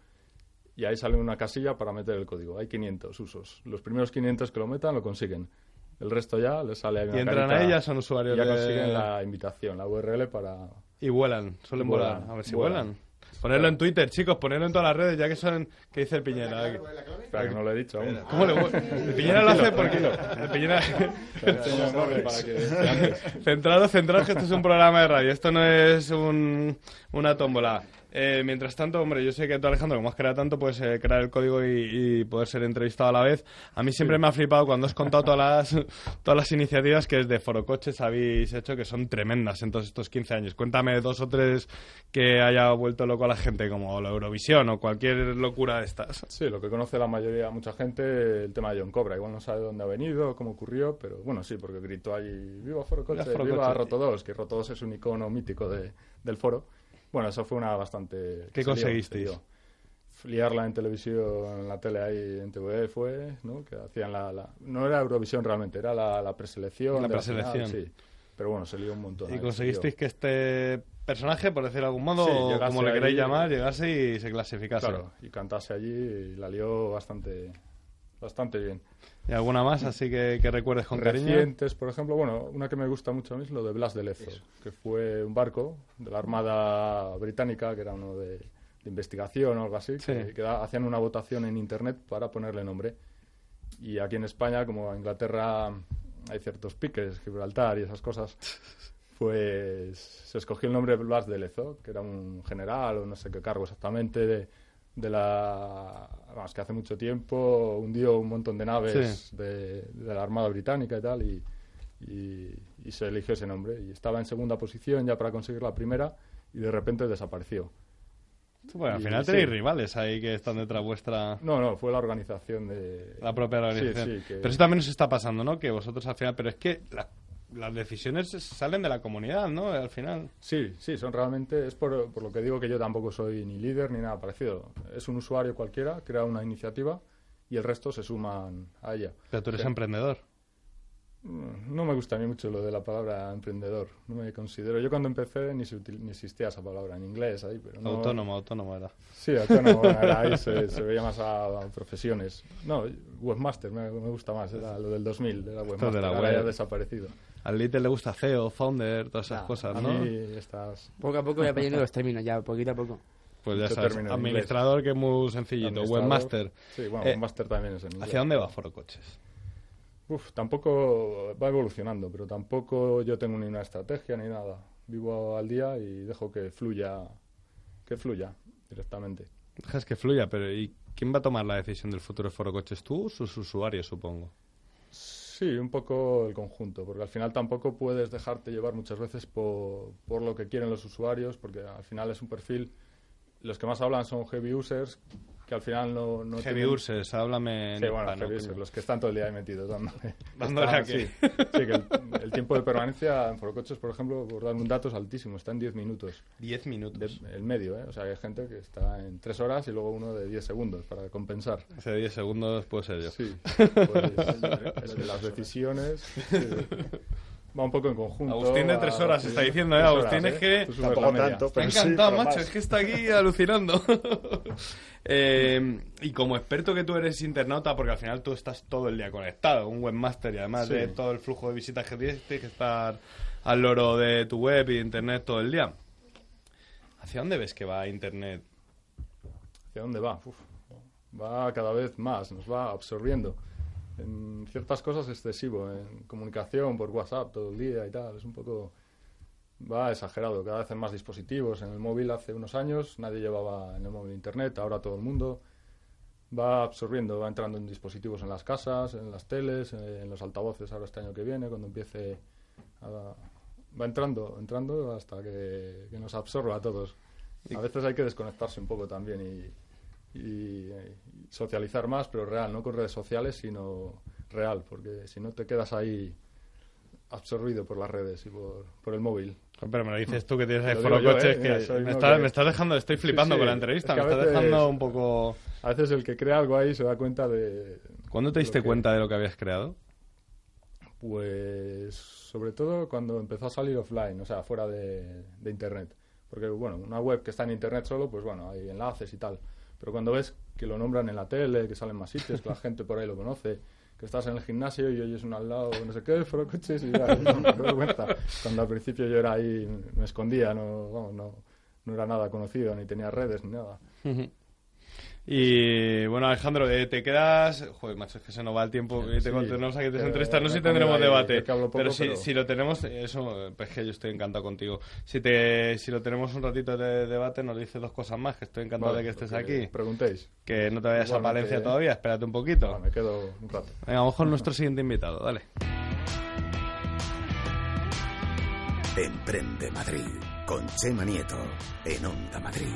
Y ahí sale una casilla para meter el código. Hay quinientos usos. Los primeros quinientos que lo metan lo consiguen. El resto ya les sale ahí una Y entran carita a ella, son usuarios y ya de- consiguen la invitación, la U R L para... Y vuelan, suelen volar. Vuelan, A ver si vuelan. vuelan. Ponerlo en Twitter, chicos, ponerlo en todas las redes, ya que son... ¿Qué dice el Piñera? Espera, que no lo he dicho aún. ¿Cómo le El Piñera lo hace porque... El Piñera... Te enseño el móvil para que de antes. Centrado, centrado, que esto es un programa de radio, esto no es un, una tómbola. Eh, mientras tanto, hombre, yo sé que tú, Alejandro, como has creado tanto, puedes eh, crear el código y, y poder ser entrevistado a la vez. A mí siempre me ha flipado cuando has contado todas las, todas las iniciativas que desde Forocoches habéis hecho, que son tremendas en todos estos quince años. Cuéntame dos o tres que haya vuelto loco a la gente, como la Eurovisión o cualquier locura de estas. Sí, lo que conoce la mayoría, mucha gente, el tema de John Cobra. Igual no sabe dónde ha venido, cómo ocurrió, pero bueno, sí, porque gritó allí, ¡viva Forocoches! Viva Forocoches. ¡Viva Roto dos! Que Roto dos es un icono mítico de, del foro. Bueno, eso fue una bastante... ¿Qué se lió, conseguisteis? se lió. Liarla en televisión, en la tele ahí, en T V fue, ¿no? Que hacían la... la- no era Eurovisión realmente, era la, la preselección. La de preselección. final, sí. Pero bueno, se lió un montón. ¿Y ahí, conseguisteis se que este personaje, por decirlo de algún modo, Sí, o llegase como le queréis ahí- llamar, llegase y se lió. clasificase? Claro, y cantase allí y la lió bastante, bastante bien. ¿Y alguna más así que, que recuerdes con cariño? Recientes, por ejemplo, bueno, una que me gusta mucho a mí es lo de Blas de Lezo, que fue un barco de la Armada Británica, que era uno de, de investigación o algo así, Sí. que, que da- hacían una votación en internet para ponerle nombre. Y aquí en España, como en Inglaterra hay ciertos piques, Gibraltar y esas cosas, pues se escogió el nombre Blas de Lezo, que era un general o no sé qué cargo exactamente de, de la... Vamos, que hace mucho tiempo hundió un montón de naves Sí. de, de la Armada Británica y tal, y, y, y se eligió ese nombre. Y estaba en segunda posición ya para conseguir la primera, y de repente desapareció. Bueno, al Y final sí. tenéis rivales ahí que están detrás vuestra... No, no, fue la organización de... La propia organización. Sí, sí, que- Pero eso también os está pasando, ¿no? Que vosotros al final... Pero es que la- las decisiones salen de la comunidad, ¿no? Al final. Sí, sí, son realmente, es por, por lo que digo que yo tampoco soy ni líder ni nada parecido. Es un usuario cualquiera, crea una iniciativa y el resto se suman a ella. Pero tú eres Sí. emprendedor. No me gusta a mí mucho lo de la palabra emprendedor. No me considero. Yo cuando empecé ni, se util... ni existía esa palabra en inglés ahí, pero no... Autónomo, autónomo era. Sí, autónomo. Bueno, era ahí se, se veía más a, a profesiones. No, webmaster me, me gusta más. Era lo del dos mil, era webmaster. De la ahora web. Ya ha desaparecido. Al Little le gusta C E O, founder, todas esas no, cosas, a ¿no? Mí estas... Poco a poco voy aprendiendo los términos ya, poquito a poco. Pues ya sabes, administrador, que es muy sencillito, webmaster. Sí, bueno, eh, webmaster también es en inglés. ¿Hacia dónde va Forocoches? Uf, tampoco va evolucionando, pero tampoco yo tengo ni una estrategia ni nada. Vivo al día y dejo que fluya, que fluya directamente. Dejas que fluya, pero ¿y quién va a tomar la decisión del futuro de Forocoches? ¿Tú o sus usuarios, supongo? Sí, un poco el conjunto, porque al final tampoco puedes dejarte llevar muchas veces por, por lo que quieren los usuarios, porque al final es un perfil... Los que más hablan son heavy users, que al final no... no heavy tienen... users, háblame... Sí, bueno, heavy users, los que están todo el día ahí metidos dándole. ¿Dándole a qué? Sí, sí, que el, el tiempo de permanencia en Forocoches, por ejemplo, por dar un dato, es altísimo, está en diez minutos. diez minutos. De, el medio, ¿eh? O sea, hay gente que está en tres horas y luego uno de diez segundos para compensar. Ese diez segundos puede ser yo. Sí, pues, el de las decisiones... Sí. Va un poco en conjunto. Agustín de tres horas, a... está diciendo, ¿eh? Agustín horas, es ¿eh? que... Tampoco tanto, pero me ha encantado, sí, macho, más. Es que está aquí alucinando. eh, y como experto que tú eres internauta, porque al final tú estás todo el día conectado, un webmaster, y además sí. de todo el flujo de visitas que tienes, tienes que estar al loro de tu web y de internet todo el día. ¿Hacia dónde ves que va internet? ¿Hacia dónde va? Uf, va cada vez más, nos va absorbiendo. En ciertas cosas excesivo, en comunicación por WhatsApp todo el día y tal, es un poco... va exagerado, cada vez hay más dispositivos. En el móvil hace unos años nadie llevaba en el móvil internet, ahora todo el mundo. Va absorbiendo, va entrando en dispositivos en las casas, en las teles, en los altavoces ahora este año que viene, cuando empiece a... va entrando, entrando hasta que, que nos absorba a todos. A veces hay que desconectarse un poco también y... Y, y socializar más, pero real, no con redes sociales, sino real, porque si no te quedas ahí absorbido por las redes y por, por el móvil. Pero me lo dices tú que tienes ahí Lo Forocoches, yo, ¿eh? que, Mira, me, está, que... me estás dejando, estoy flipando sí, sí. con la entrevista, Es que me estás veces, dejando un poco... A veces el que crea algo ahí se da cuenta de... ¿Cuándo te diste que... cuenta de lo que habías creado? Pues sobre todo cuando empezó a salir offline, o sea, fuera de, de internet. Porque, bueno, una web que está en internet solo, pues bueno, hay enlaces y tal. Pero cuando ves que lo nombran en la tele, que salen más sitios, que la gente por ahí lo conoce, que estás en el gimnasio y oyes uno al lado, no sé qué, Forocoches, y ya, no, no, qué vergüenza. Cuando al principio yo era ahí, me escondía, no, vamos, no, no era nada conocido, ni tenía redes, ni nada. Y bueno, Alejandro, eh, te quedas... Joder, macho, es que se nos va el tiempo. Sí, te tenemos aquí tres entrevistas, no sé si tendremos debate. Poco, pero, si, pero si lo tenemos, eso, pues que yo estoy encantado contigo. Si te si lo tenemos un ratito de debate, nos dices dos cosas más, que estoy encantado vale, de que estés que aquí. Preguntéis. Que no te vayas Igualmente, a Valencia eh. todavía, espérate un poquito. No, me quedo un rato. Venga, a lo mejor nuestro siguiente invitado, dale. Emprende Madrid, con Chema Nieto, en Onda Madrid.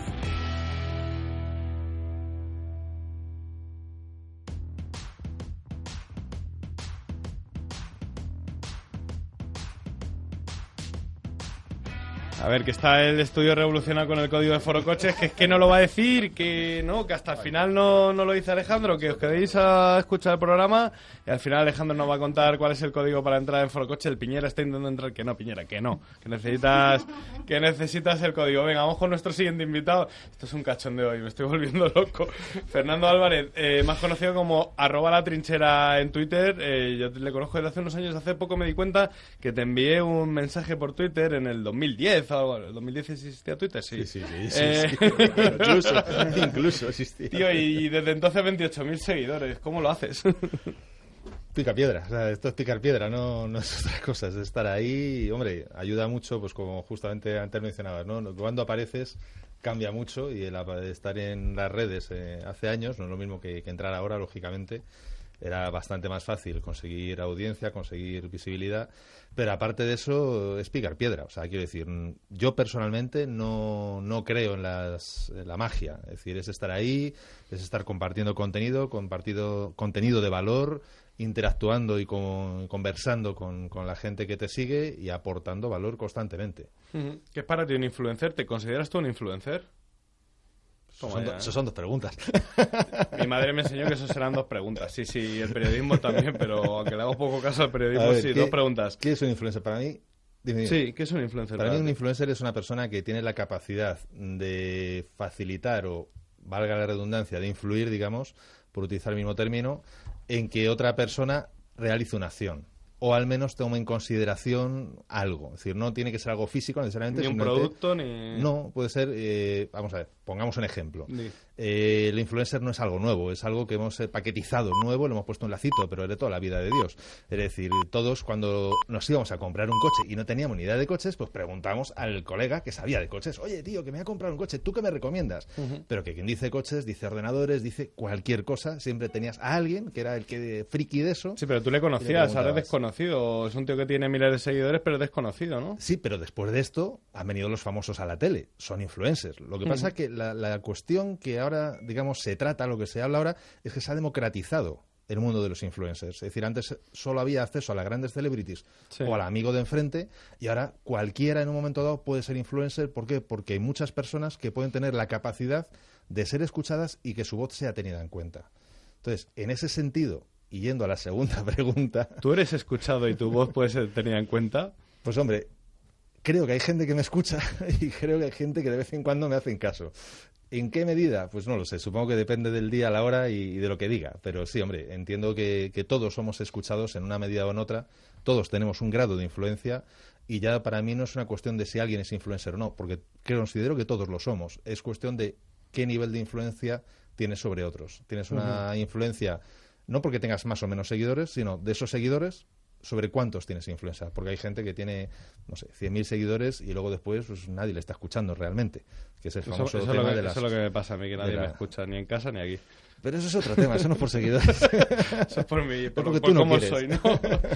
A ver, que está el estudio revolucionado con el código de Forocoches, que es que no lo va a decir, que no, que hasta el final no, no lo dice Alejandro, que os quedéis a escuchar el programa y al final Alejandro nos va a contar cuál es el código para entrar en Forocoches. El Piñera está intentando entrar, que no, Piñera, que no, que necesitas que necesitas el código. Venga, vamos con nuestro siguiente invitado. Esto es un cachondeo hoy, me estoy volviendo loco. Fernando Álvarez, eh, más conocido como arroba la trinchera en Twitter. Eh, yo le conozco desde hace unos años, hace poco me di cuenta que te envié un mensaje por Twitter en el dos mil diez. ¿En dos mil diez existía Twitter? Sí, sí, sí, sí, eh... sí. incluso, incluso existía. Tío, y desde entonces veintiocho mil seguidores, ¿cómo lo haces? Pica piedra, o sea, esto es picar piedra, no, no es otra cosa, es estar ahí y, hombre, ayuda mucho, pues como justamente antes mencionabas, ¿no? Cuando apareces cambia mucho y el estar en las redes eh, hace años, no es lo mismo que, que entrar ahora, lógicamente. Era bastante más fácil conseguir audiencia, conseguir visibilidad, pero aparte de eso es picar piedra. O sea, quiero decir, yo personalmente no, no creo en, las, en la magia. Es decir, es estar ahí, es estar compartiendo contenido, compartido contenido de valor, interactuando y con, conversando con, con la gente que te sigue y aportando valor constantemente. Uh-huh. ¿Qué es para ti un influencer? ¿Te consideras tú un influencer? Eso son, do, eso son dos preguntas. Mi madre me enseñó que eso serán dos preguntas. Sí, sí, el periodismo también, pero aunque le hago poco caso al periodismo, ver, sí, ¿qué, dos preguntas. ¿Qué es un influencer para mí? Dime, dime. Sí, ¿qué es un influencer? Para mí un influencer es una persona que tiene la capacidad de facilitar o, valga la redundancia, de influir, digamos, por utilizar el mismo término, en que otra persona realice una acción. O al menos tome en consideración algo. Es decir, no tiene que ser algo físico necesariamente. Ni un producto, ni... No, puede ser... Eh, vamos a ver, pongamos un ejemplo. Sí. Eh, el influencer no es algo nuevo, es algo que hemos paquetizado nuevo, lo hemos puesto en lacito, pero es de toda la vida de Dios. Es decir, todos cuando nos íbamos a comprar un coche y no teníamos ni idea de coches, pues preguntamos al colega que sabía de coches. Oye, tío, que me voy a comprar un coche, ¿tú qué me recomiendas? Uh-huh. Pero que quien dice coches, dice ordenadores, dice cualquier cosa. Siempre tenías a alguien que era el que friki de eso. Sí, pero tú le conocías, ahora es desconocido. Es un tío que tiene miles de seguidores, pero es desconocido, ¿no? Sí, pero después de esto han venido los famosos a la tele. Son influencers. Lo que uh-huh. pasa es que la, la cuestión que ahora, digamos, se trata, lo que se habla ahora, es que se ha democratizado el mundo de los influencers. Es decir, antes solo había acceso a las grandes celebrities sí. o al amigo de enfrente, y ahora cualquiera en un momento dado puede ser influencer. ¿Por qué? Porque hay muchas personas que pueden tener la capacidad de ser escuchadas y que su voz sea tenida en cuenta. Entonces, en ese sentido, y yendo a la segunda pregunta... ¿Tú eres escuchado y tu voz puede ser tenida en cuenta? Pues hombre, creo que hay gente que me escucha y creo que hay gente que de vez en cuando me hacen caso. ¿En qué medida? Pues no lo sé. Supongo que depende del día, la hora y, y de lo que diga. Pero sí, hombre, entiendo que, que todos somos escuchados en una medida o en otra. Todos tenemos un grado de influencia y ya para mí no es una cuestión de si alguien es influencer o no, porque considero que todos lo somos. Es cuestión de qué nivel de influencia tienes sobre otros. Tienes una uh-huh. influencia, no porque tengas más o menos seguidores, sino de esos seguidores, sobre cuántos tienes influencia, porque hay gente que tiene, no sé, cien mil seguidores y luego después pues nadie le está escuchando realmente, que es el famoso eso, eso tema lo que, de las... Eso es lo que me pasa a mí, que nadie la... me escucha, ni en casa ni aquí. Pero eso es otro tema, eso no es por seguidores. Eso es por mí, por, por, por no cómo quieres. Soy, ¿no?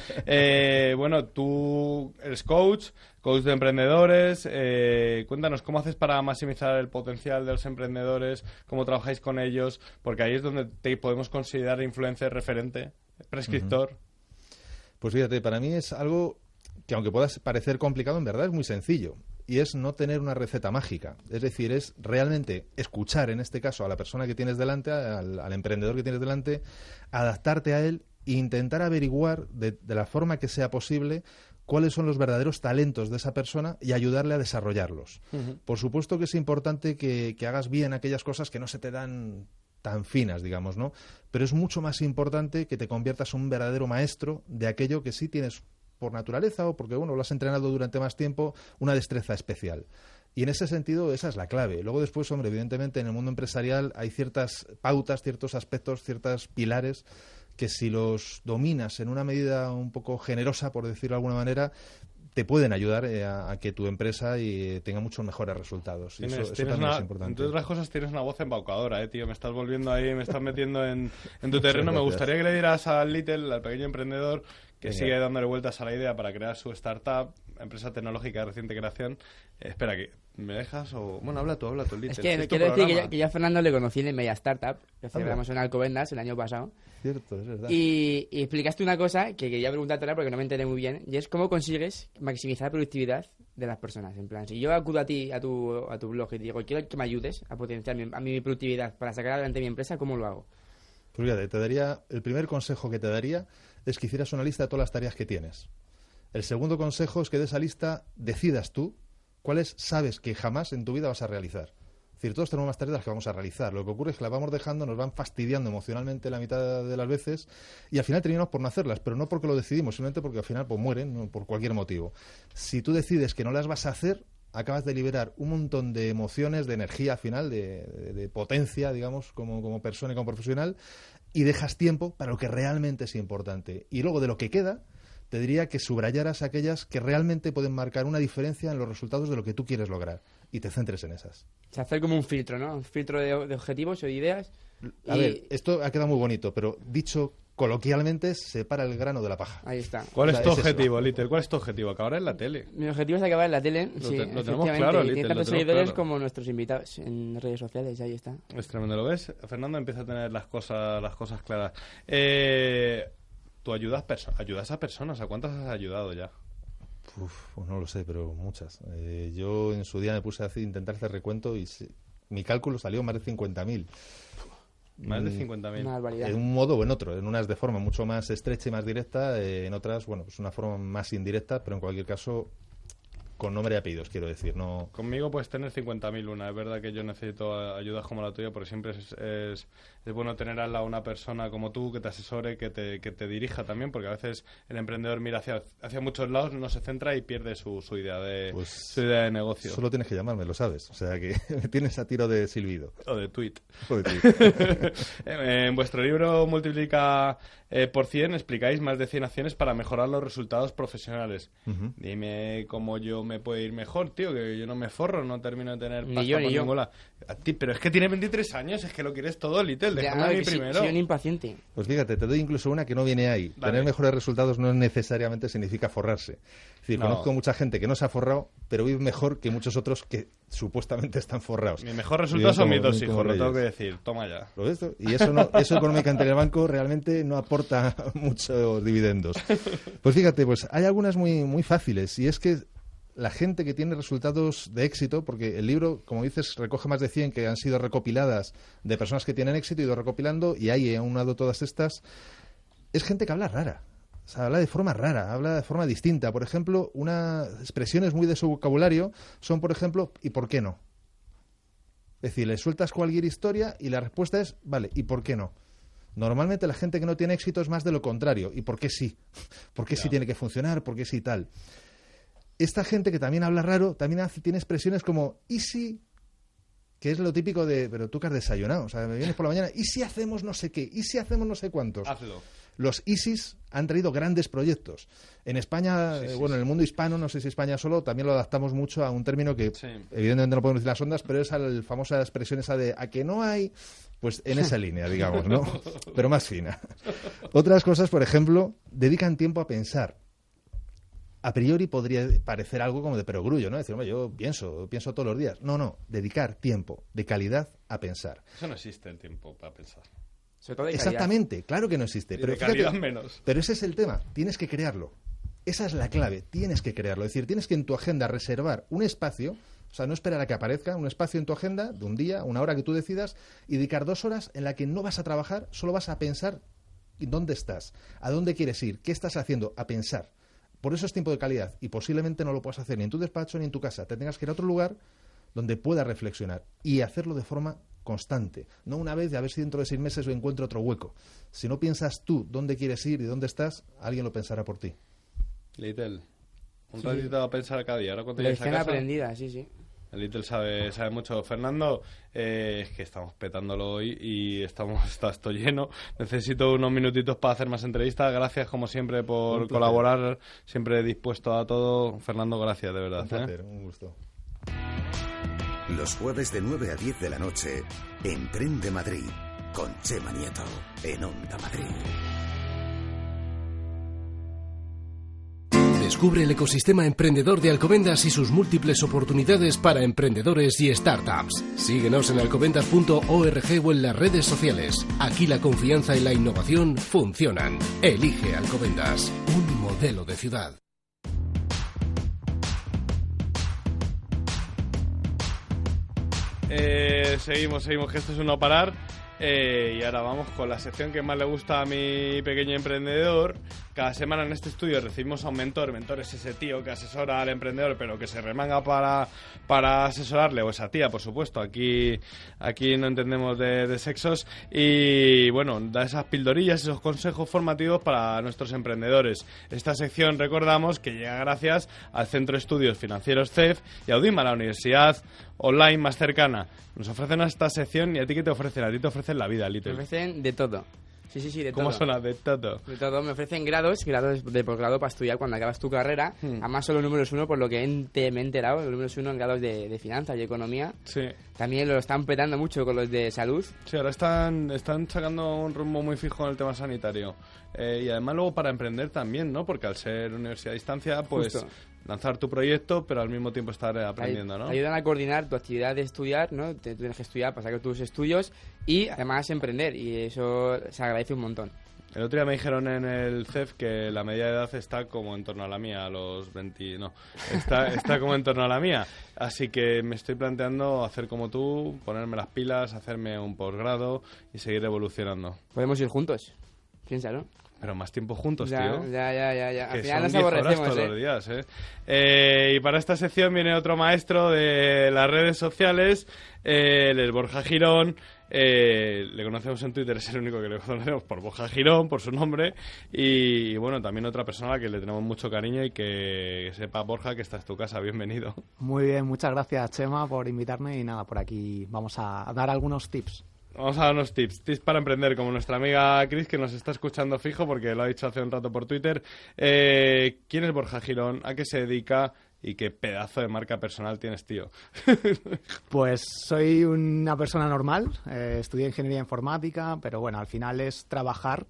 eh, bueno, tú eres coach, coach de emprendedores. Eh, cuéntanos, ¿cómo haces para maximizar el potencial de los emprendedores? ¿Cómo trabajáis con ellos? Porque ahí es donde te podemos considerar influencer, referente, prescriptor. Uh-huh. Pues fíjate, para mí es algo que, aunque pueda parecer complicado, en verdad es muy sencillo. Y es no tener una receta mágica. Es decir, es realmente escuchar, en este caso, a la persona que tienes delante, al, al emprendedor que tienes delante, adaptarte a él e intentar averiguar, de, de la forma que sea posible, cuáles son los verdaderos talentos de esa persona y ayudarle a desarrollarlos. Uh-huh. Por supuesto que es importante que, que hagas bien aquellas cosas que no se te dan tan finas, digamos, ¿no? Pero es mucho más importante que te conviertas en un verdadero maestro de aquello que sí tienes por naturaleza o porque, bueno, lo has entrenado durante más tiempo, una destreza especial. Y en ese sentido, esa es la clave. Luego después, hombre, evidentemente en el mundo empresarial hay ciertas pautas, ciertos aspectos, ciertos pilares que si los dominas en una medida un poco generosa, por decirlo de alguna manera, te pueden ayudar eh, a, a que tu empresa y, eh, tenga muchos mejores resultados. Y tienes, eso, eso tienes también una, es importante. Entre otras cosas, tienes una voz embaucadora, eh, tío. Me estás volviendo ahí, me estás metiendo en, en tu terreno. Me gustaría que le dieras al Little, al pequeño emprendedor, que Venga. sigue dándole vueltas a la idea para crear su startup, empresa tecnológica de reciente creación. Eh, espera, que ¿me dejas? o Bueno, habla tú, habla tú, Little. Es que es quiero programa. decir que yo, que yo a Fernando le conocí en Media Startup, que celebramos en Alcobendas el año pasado. Cierto, es verdad. Y, y explicaste una cosa que quería preguntarte ahora porque no me enteré muy bien, y es cómo consigues maximizar la productividad de las personas. En plan, si yo acudo a ti, a tu, a tu blog y te digo, quiero que me ayudes a potenciar mi, a mi productividad para sacar adelante mi empresa, ¿cómo lo hago? Pues fíjate, te daría, el primer consejo que te daría es que hicieras una lista de todas las tareas que tienes. El segundo consejo es que de esa lista decidas tú cuáles sabes que jamás en tu vida vas a realizar. Es decir, todos tenemos más tareas que vamos a realizar. Lo que ocurre es que las vamos dejando, nos van fastidiando emocionalmente la mitad de las veces y al final terminamos por no hacerlas, pero no porque lo decidimos, simplemente porque al final pues mueren, ¿no? Por cualquier motivo. Si tú decides que no las vas a hacer, acabas de liberar un montón de emociones, de energía al final, de, de, de potencia, digamos, como, como persona y como profesional, y dejas tiempo para lo que realmente es importante. Y luego de lo que queda, te diría que subrayaras aquellas que realmente pueden marcar una diferencia en los resultados de lo que tú quieres lograr y te centres en esas. O sea, hacer como un filtro, ¿no? Un filtro de, de objetivos o de ideas. A y... ver, esto ha quedado muy bonito, pero dicho coloquialmente, separa el grano de la paja. Ahí está. ¿Cuál O sea, es tu es objetivo, eso. Little? ¿Cuál es tu objetivo? Acabar en la tele. Mi objetivo es acabar en la tele, Lo, sí, te, lo tenemos claro, Little. Y tiene tantos lo seguidores claro. como nuestros invitados en redes sociales, ahí está. Es tremendo, ¿lo ves? Fernando empieza a tener las cosas, las cosas claras. Eh... Tú ayudas, perso- ayudas a personas. ¿A cuántas has ayudado ya? Uf, pues no lo sé, pero muchas. Eh, yo en su día me puse a hacer, intentar hacer recuento y se, mi cálculo salió más de cincuenta mil. Más de cincuenta mil. Una barbaridad. En un modo o en otro. En unas de forma mucho más estrecha y más directa, eh, en otras, bueno, pues una forma más indirecta, pero en cualquier caso con nombre y apellidos, quiero decir, no... Conmigo puedes tener cincuenta mil una. Es verdad que yo necesito ayudas como la tuya, porque siempre es, es, es bueno tener al lado una persona como tú que te asesore, que te, que te dirija también, porque a veces el emprendedor mira hacia, hacia muchos lados, no se centra y pierde su, su, idea, de, pues su idea de negocio. Solo tienes que llamarme, lo sabes. O sea que me tienes a tiro de silbido. O de tweet. O de tweet. En vuestro libro Multiplica eh, por cien explicáis más de cien acciones para mejorar los resultados profesionales. Uh-huh. Dime cómo yo me puede ir mejor, tío, que yo no me forro, no termino de tener ni pasta yo, por ni ningún lado. A ti, pero es que tiene veintitrés años, es que lo quieres todo, Little, déjame a mí primero. Soy un impaciente. Pues fíjate, te doy incluso una que no viene ahí. Vale. Tener mejores resultados no necesariamente significa forrarse. Es decir, no. Conozco mucha gente que no se ha forrado, pero vive mejor que muchos otros que supuestamente están forrados. Mi mejor resultado son mis dos hijos, lo tengo que decir. Toma ya. ¿Lo ves? Y eso, no, eso económicamente en el banco realmente no aporta muchos dividendos. Pues fíjate, pues hay algunas muy, muy fáciles, y es que la gente que tiene resultados de éxito, porque el libro, como dices, recoge más de cien que han sido recopiladas de personas que tienen éxito, y ido recopilando, y ahí he aunado todas estas, es gente que habla rara. O sea, habla de forma rara, habla de forma distinta. Por ejemplo, unas expresiones muy de su vocabulario son, por ejemplo, ¿y por qué no? Es decir, le sueltas cualquier historia y la respuesta es, vale, ¿y por qué no? Normalmente la gente que no tiene éxito es más de lo contrario. ¿Y por qué sí? ¿Por qué sí tiene que funcionar? ¿Por qué sí tal? Esta gente que también habla raro, también hace, tiene expresiones como, ¿y si? Que es lo típico de, pero tú que has desayunado, o sea, me vienes por la mañana, ¿y si hacemos no sé qué? ¿Y si hacemos no sé cuántos? Hazlo. Los ISIS han traído grandes proyectos. En España, sí, sí, eh, bueno, en el mundo hispano, no sé si España solo, también lo adaptamos mucho a un término que sí. evidentemente no podemos decir las ondas, pero es la famosa expresión esa de, ¿a que no hay? Pues en esa línea, digamos, ¿no? Pero más fina. Otras cosas, por ejemplo, dedican tiempo a pensar. A priori podría parecer algo como de perogrullo, ¿no? Decir, hombre, yo pienso, pienso todos los días. No, no, dedicar tiempo de calidad a pensar. Eso no existe, el tiempo para pensar. Sobre todo de Exactamente, claro que no existe. Pero de calidad fíjate, menos. Pero ese es el tema, tienes que crearlo. Esa es la clave, tienes que crearlo. Es decir, tienes que en tu agenda reservar un espacio, o sea, no esperar a que aparezca, un espacio en tu agenda de un día, una hora que tú decidas, y dedicar dos horas en la que no vas a trabajar, solo vas a pensar dónde estás, a dónde quieres ir, qué estás haciendo, a pensar. Por eso es tiempo de calidad, y posiblemente no lo puedas hacer ni en tu despacho ni en tu casa. Te tengas que ir a otro lugar donde puedas reflexionar y hacerlo de forma constante. No una vez de a ver si dentro de seis meses encuentro otro hueco. Si no piensas tú dónde quieres ir y dónde estás, alguien lo pensará por ti. Little, un sí. ratito a pensar cada día. Ahora cuando la llegues a escena casa, aprendida, sí, sí. El Little sabe, sabe mucho. Fernando, eh, es que estamos petándolo hoy y estamos, está esto lleno. Necesito unos minutitos para hacer más entrevistas. Gracias, como siempre, por colaborar. Siempre dispuesto a todo. Fernando, gracias, de verdad. Un placer, ¿eh? un gusto. Los jueves de nueve a diez de la noche, Emprende Madrid, con Chema Nieto, en Onda Madrid. Descubre el ecosistema emprendedor de Alcobendas y sus múltiples oportunidades para emprendedores y startups. Síguenos en alcobendas punto org o en las redes sociales. Aquí la confianza y la innovación funcionan. Elige Alcobendas, un modelo de ciudad. Eh, seguimos, seguimos, que esto es un no parar. Eh, y ahora vamos con la sección que más le gusta a mi pequeño emprendedor. Cada semana en este estudio recibimos a un mentor. El mentor es ese tío que asesora al emprendedor, pero que se remanga para, para asesorarle, o esa tía, por supuesto. Aquí, aquí no entendemos de, de sexos. Y bueno, da esas pildorillas, esos consejos formativos para nuestros emprendedores. Esta sección, recordamos, que llega gracias al Centro de Estudios Financieros C E F y a Udima, la universidad online más cercana. Nos ofrecen esta sección. ¿Y a ti qué te ofrecen? A ti te ofrecen la vida, Little. Me ofrecen de todo. Sí, sí, sí, de ¿Cómo todo. suena? De todo. De todo. Me ofrecen grados, grados de posgrado para estudiar cuando acabas tu carrera. Hmm. Además son los números uno, por lo que me he enterado, los números uno en grados de, de finanzas y economía. Sí. También lo están petando mucho con los de salud. Sí, ahora están, están sacando un rumbo muy fijo en el tema sanitario. Eh, y además luego para emprender también, ¿no? Porque al ser universidad a distancia, pues Justo. lanzar tu proyecto, pero al mismo tiempo estar aprendiendo, ¿no? Te ayudan a coordinar tu actividad de estudiar, ¿no? Te tienes que estudiar para sacar tus estudios y además emprender, y eso se agradece un montón. El otro día me dijeron en el C E F que la media de edad está como en torno a la mía, a los veinte... No, está, está como en torno a la mía. Así que me estoy planteando hacer como tú, ponerme las pilas, hacerme un posgrado y seguir evolucionando. Podemos ir juntos, piénsalo. Pero más tiempo juntos, ya, tío. Ya, ya, ya, ya. Al Que final son nos diez horas aborrecemos, todos ¿eh? los días, ¿eh? ¿eh? Y para esta sección viene otro maestro de las redes sociales, eh, el Borja Girón. Eh, le conocemos en Twitter, es el único que le conocemos por Borja Girón, por su nombre. Y, y bueno, también otra persona a la que le tenemos mucho cariño y que sepa, Borja, que esta es tu casa. Bienvenido. Muy bien, muchas gracias, Chema, por invitarme. Y nada, por aquí vamos a dar algunos tips. Vamos a dar unos tips, tips para emprender, como nuestra amiga Cris, que nos está escuchando fijo porque lo ha dicho hace un rato por Twitter. Eh, ¿Quién es Borja Girón? ¿A qué se dedica? ¿Y qué pedazo de marca personal tienes, tío? Pues soy una persona normal, eh, estudié ingeniería informática, pero bueno, al final es trabajar.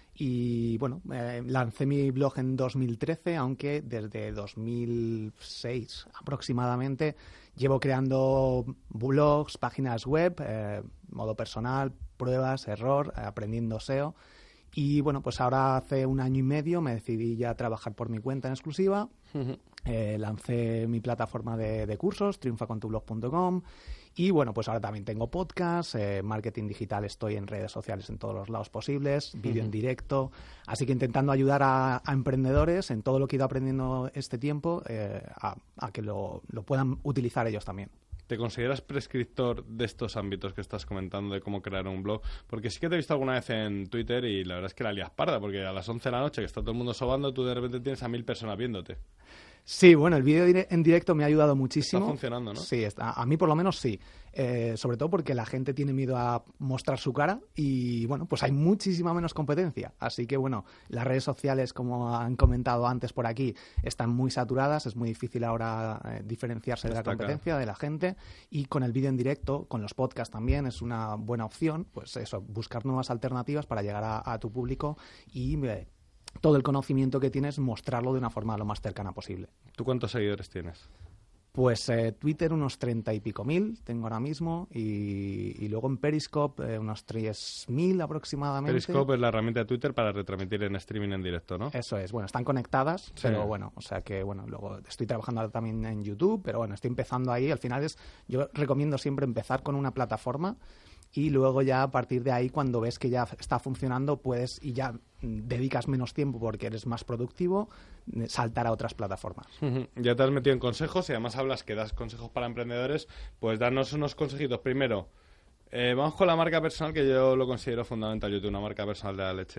Y bueno, eh, lancé mi blog en dos mil trece, aunque desde dos mil seis aproximadamente llevo creando blogs, páginas web, eh, modo personal, pruebas, error, eh, aprendiendo S E O. Y bueno, pues ahora hace un año y medio me decidí ya a trabajar por mi cuenta en exclusiva. Uh-huh. Eh, lancé mi plataforma de, de cursos, triunfa con tu blog punto com. Y bueno, pues ahora también tengo podcast, eh, marketing digital, estoy en redes sociales en todos los lados posibles, vídeo uh-huh. en directo. Así que intentando ayudar a, a emprendedores en todo lo que he ido aprendiendo este tiempo eh, a, a que lo, lo puedan utilizar ellos también. ¿Te consideras prescriptor de estos ámbitos que estás comentando de cómo crear un blog? Porque sí que te he visto alguna vez en Twitter y la verdad es que la lías parda, porque a las once de la noche que está todo el mundo sobando, tú de repente tienes a mil personas viéndote. Sí, bueno, el vídeo en directo me ha ayudado muchísimo. Está funcionando, ¿no? Sí, está, a mí por lo menos sí. Eh, sobre todo porque la gente tiene miedo a mostrar su cara y, bueno, pues hay muchísima menos competencia. Así que, bueno, las redes sociales, como han comentado antes por aquí, están muy saturadas. Es muy difícil ahora eh, diferenciarse Destaca. de la competencia, de la gente. Y con el vídeo en directo, con los podcasts también, es una buena opción. Pues eso, buscar nuevas alternativas para llegar a, a tu público y... Eh, todo el conocimiento que tienes, mostrarlo de una forma lo más cercana posible. ¿Tú cuántos seguidores tienes? Pues eh, Twitter unos treinta y pico mil tengo ahora mismo y, y luego en Periscope eh, unos tres mil aproximadamente. Periscope es la herramienta de Twitter para retransmitir en streaming en directo, ¿no? Eso es, bueno, están conectadas, sí. Pero bueno, o sea que bueno, luego estoy trabajando ahora también en YouTube, pero bueno, estoy empezando ahí. Al final es, yo recomiendo siempre empezar con una plataforma y luego ya a partir de ahí, cuando ves que ya está funcionando, puedes y ya dedicas menos tiempo porque eres más productivo, saltar a otras plataformas. Uh-huh. Ya te has metido en consejos y además hablas que das consejos para emprendedores. Pues danos unos consejitos. Primero, eh, vamos con la marca personal, que yo lo considero fundamental. Yo tengo una marca personal de la leche.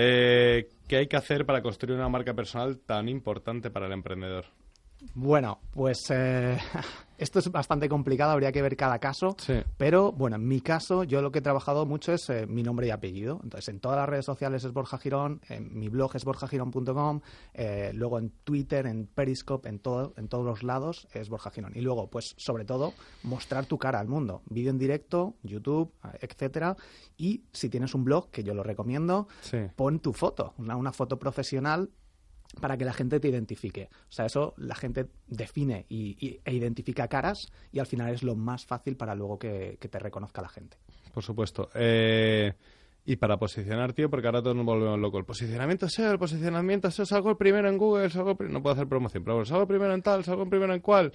Eh, ¿Qué hay que hacer para construir una marca personal tan importante para el emprendedor? Bueno, pues eh, esto es bastante complicado, habría que ver cada caso, sí. Pero bueno, en mi caso yo lo que he trabajado mucho es eh, mi nombre y apellido. Entonces en todas las redes sociales es Borja Girón, en mi blog es borja girón punto com, eh, luego en Twitter, en Periscope, en, todo, en todos los lados es Borja Girón. Y luego, pues sobre todo, mostrar tu cara al mundo, vídeo en directo, YouTube, etcétera. Y si tienes un blog, que yo lo recomiendo, sí. Pon tu foto, una, una foto profesional, para que la gente te identifique. O sea, eso la gente define y, y, e identifica caras y al final es lo más fácil para luego que, que te reconozca la gente. Por supuesto. Eh, y para posicionar, tío, porque ahora todos nos volvemos locos. El posicionamiento S E O, el posicionamiento S E O, salgo el primero en Google, salgo el pr- no puedo hacer promoción, pero bueno, salgo el primero en tal, salgo el primero en cual.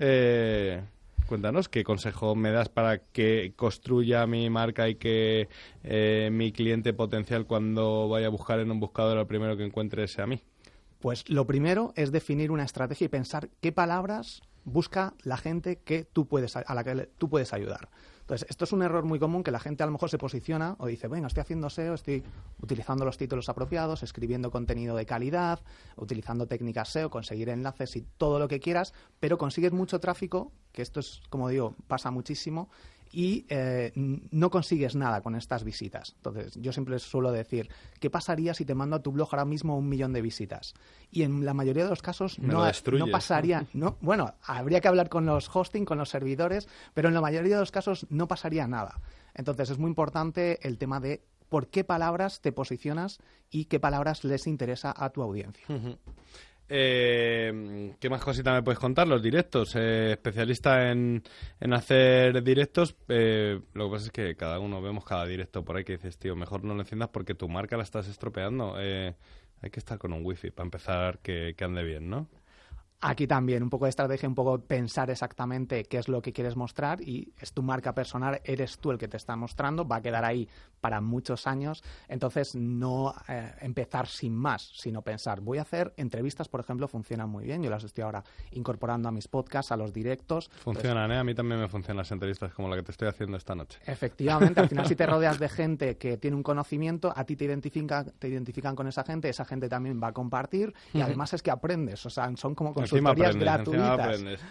Eh, cuéntanos, ¿qué consejo me das para que construya mi marca y que eh, mi cliente potencial, cuando vaya a buscar en un buscador, el primero que encuentre sea a mí? Pues lo primero es definir una estrategia y pensar qué palabras busca la gente que tú puedes, a la que tú puedes ayudar. Entonces, esto es un error muy común, que la gente a lo mejor se posiciona o dice, bueno, estoy haciendo S E O, estoy utilizando los títulos apropiados, escribiendo contenido de calidad, utilizando técnicas S E O, conseguir enlaces y todo lo que quieras, pero consigues mucho tráfico, que esto es, como digo, pasa muchísimo, y eh, no consigues nada con estas visitas. Entonces, yo siempre les suelo decir, ¿qué pasaría si te mando a tu blog ahora mismo un millón de visitas? Y en la mayoría de los casos no, no pasaría. No, bueno, habría que hablar con los hosting, con los servidores, pero en la mayoría de los casos no pasaría nada. Entonces, es muy importante el tema de por qué palabras te posicionas y qué palabras les interesa a tu audiencia. Uh-huh. Eh, ¿Qué más cositas me puedes contar? Los directos. Eh, especialista en, en hacer directos. Eh, lo que pasa es que cada uno vemos cada directo por ahí que dices, tío, mejor no lo enciendas porque tu marca la estás estropeando. Eh, hay que estar con un wifi para empezar que, que ande bien, ¿no? Aquí también, un poco de estrategia, un poco pensar exactamente qué es lo que quieres mostrar y es tu marca personal, eres tú el que te está mostrando, va a quedar ahí para muchos años. Entonces, no eh, empezar sin más, sino pensar, voy a hacer entrevistas, por ejemplo, funcionan muy bien. Yo las estoy ahora incorporando a mis podcasts, a los directos. Funcionan, Entonces, ¿eh? A mí también me funcionan las entrevistas como la que te estoy haciendo esta noche. Efectivamente, al final si te rodeas de gente que tiene un conocimiento, a ti te, identifica, te identifican con esa gente, esa gente también va a compartir y además es que aprendes, o sea, son como consultorías gratuitas. Aprendes.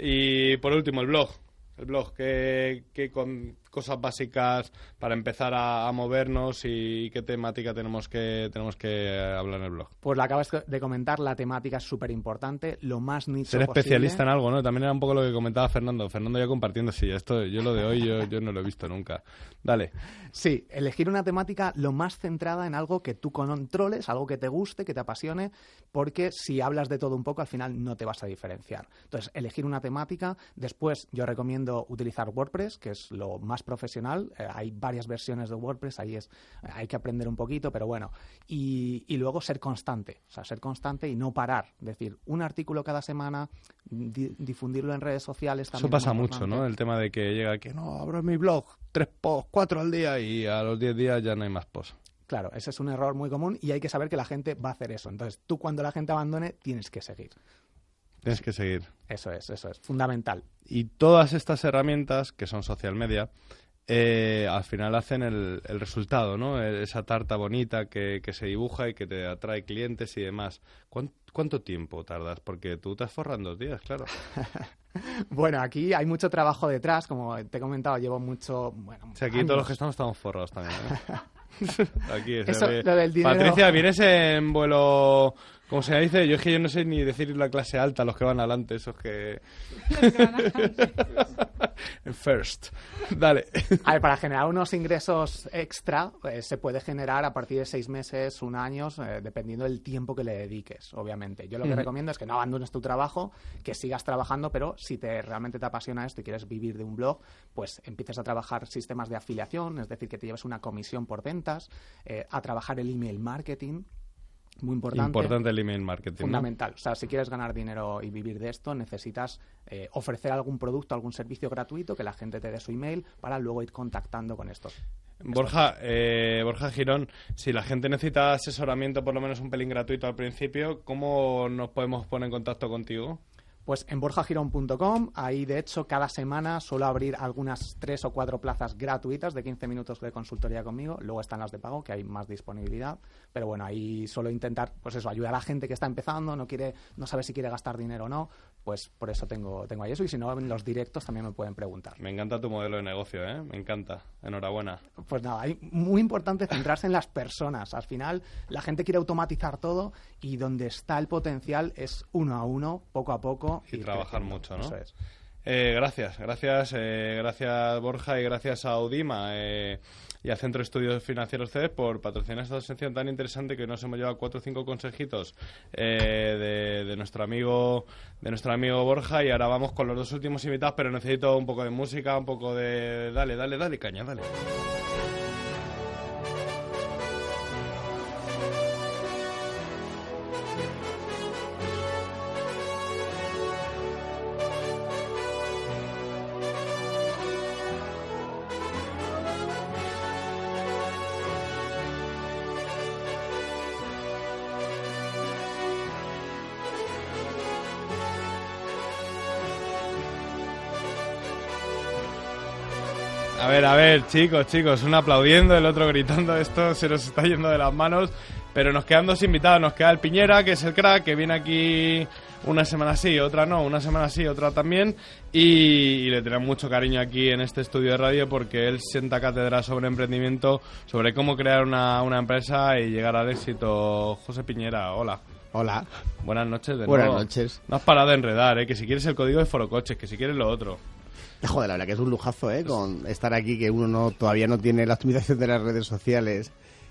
Y por último, el blog. El blog, ¿qué, qué con cosas básicas para empezar a, a movernos y qué temática tenemos que tenemos que hablar en el blog? Pues lo acabas de comentar, la temática es súper importante, lo más nicho Ser posible. especialista en algo, ¿no? También era un poco lo que comentaba Fernando. Fernando ya compartiendo, sí, esto, yo lo de hoy yo, yo no lo he visto nunca. Dale. Sí, elegir una temática lo más centrada en algo que tú controles, algo que te guste, que te apasione, porque si hablas de todo un poco, al final no te vas a diferenciar. Entonces, elegir una temática. Después, yo recomiendo utilizar WordPress, que es lo más profesional. Eh, hay varias versiones de WordPress, ahí es hay que aprender un poquito, pero bueno. Y, y luego ser constante, o sea, ser constante y no parar. Es decir, un artículo cada semana, di difundirlo en redes sociales. Eso pasa mucho, ¿no? El tema de que llega que no, abro mi blog, tres posts, cuatro al día y a los diez días ya no hay más posts. Claro, ese es un error muy común y hay que saber que la gente va a hacer eso. Entonces, tú cuando la gente abandone, tienes que seguir. Tienes que seguir. Eso es, eso es, fundamental. Y todas estas herramientas, que son social media, eh, al final hacen el, el resultado, ¿no? Esa tarta bonita que, que se dibuja y que te atrae clientes y demás. ¿Cuánto, cuánto tiempo tardas? Porque tú te has forrado en dos días, claro. Bueno, aquí hay mucho trabajo detrás, como te he comentado, llevo mucho... Bueno, o sea, aquí años. Todos los que estamos estamos forrados también, ¿eh? Aquí es Eso, el, lo del dinero... Patricia, ¿vienes en vuelo...? Como se dice, yo es que yo no sé ni decir la clase alta, los que van adelante, esos que... Los que van adelante. First. Dale. A ver, para generar unos ingresos extra, eh, se puede generar a partir de seis meses, un año, eh, dependiendo del tiempo que le dediques, obviamente. Yo lo que Uh-huh. recomiendo es que no abandones tu trabajo, que sigas trabajando, pero si te realmente te apasiona esto y quieres vivir de un blog, pues empieces a trabajar sistemas de afiliación, es decir, que te lleves una comisión por ventas, eh, a trabajar el email marketing. Muy importante. Importante el email marketing, Fundamental. ¿no? O sea, si quieres ganar dinero y vivir de esto, necesitas eh, ofrecer algún producto, algún servicio gratuito, que la gente te dé su email para luego ir contactando con estos. Borja, eh, Borja Girón, si la gente necesita asesoramiento, por lo menos un pelín gratuito al principio, ¿cómo nos podemos poner en contacto contigo? Pues en borja girón punto com, ahí de hecho cada semana suelo abrir algunas tres o cuatro plazas gratuitas de quince minutos de consultoría conmigo, luego están las de pago, que hay más disponibilidad, pero bueno, ahí suelo intentar, pues eso, ayudar a la gente que está empezando, no quiere, no sabe si quiere gastar dinero o no, pues por eso tengo, tengo ahí eso, y si no, en los directos también me pueden preguntar. Me encanta tu modelo de negocio, ¿eh? Me encanta, enhorabuena. Pues nada, hay muy importante centrarse en las personas, al final la gente quiere automatizar todo y donde está el potencial es uno a uno, poco a poco. Y trabajar mucho, ¿no? Eso es. Eh, gracias, gracias, eh, gracias Borja y gracias a Udima eh, y al Centro de Estudios Financieros C E D por patrocinar esta sección tan interesante que nos hemos llevado cuatro o cinco consejitos eh, de, de nuestro amigo de nuestro amigo Borja y ahora vamos con los dos últimos invitados, pero necesito un poco de música, un poco de... Dale, dale, dale, caña, dale. A ver, a ver, chicos, chicos, uno aplaudiendo, el otro gritando, esto se nos está yendo de las manos, pero nos quedan dos invitados, nos queda el Piñera, que es el crack, que viene aquí una semana sí, otra no, una semana sí, otra también, y, y le tenemos mucho cariño aquí en este estudio de radio porque él sienta cátedra sobre emprendimiento, sobre cómo crear una, una empresa y llegar al éxito. José Piñera, hola. Hola. Buenas noches de Buenas nuevo. noches. No has parado de enredar, ¿eh? Que si quieres el código de Forocoches, que si quieres lo otro. Joder, la verdad que es un lujazo, ¿eh? Con estar aquí, que uno no todavía no tiene la optimización de las redes sociales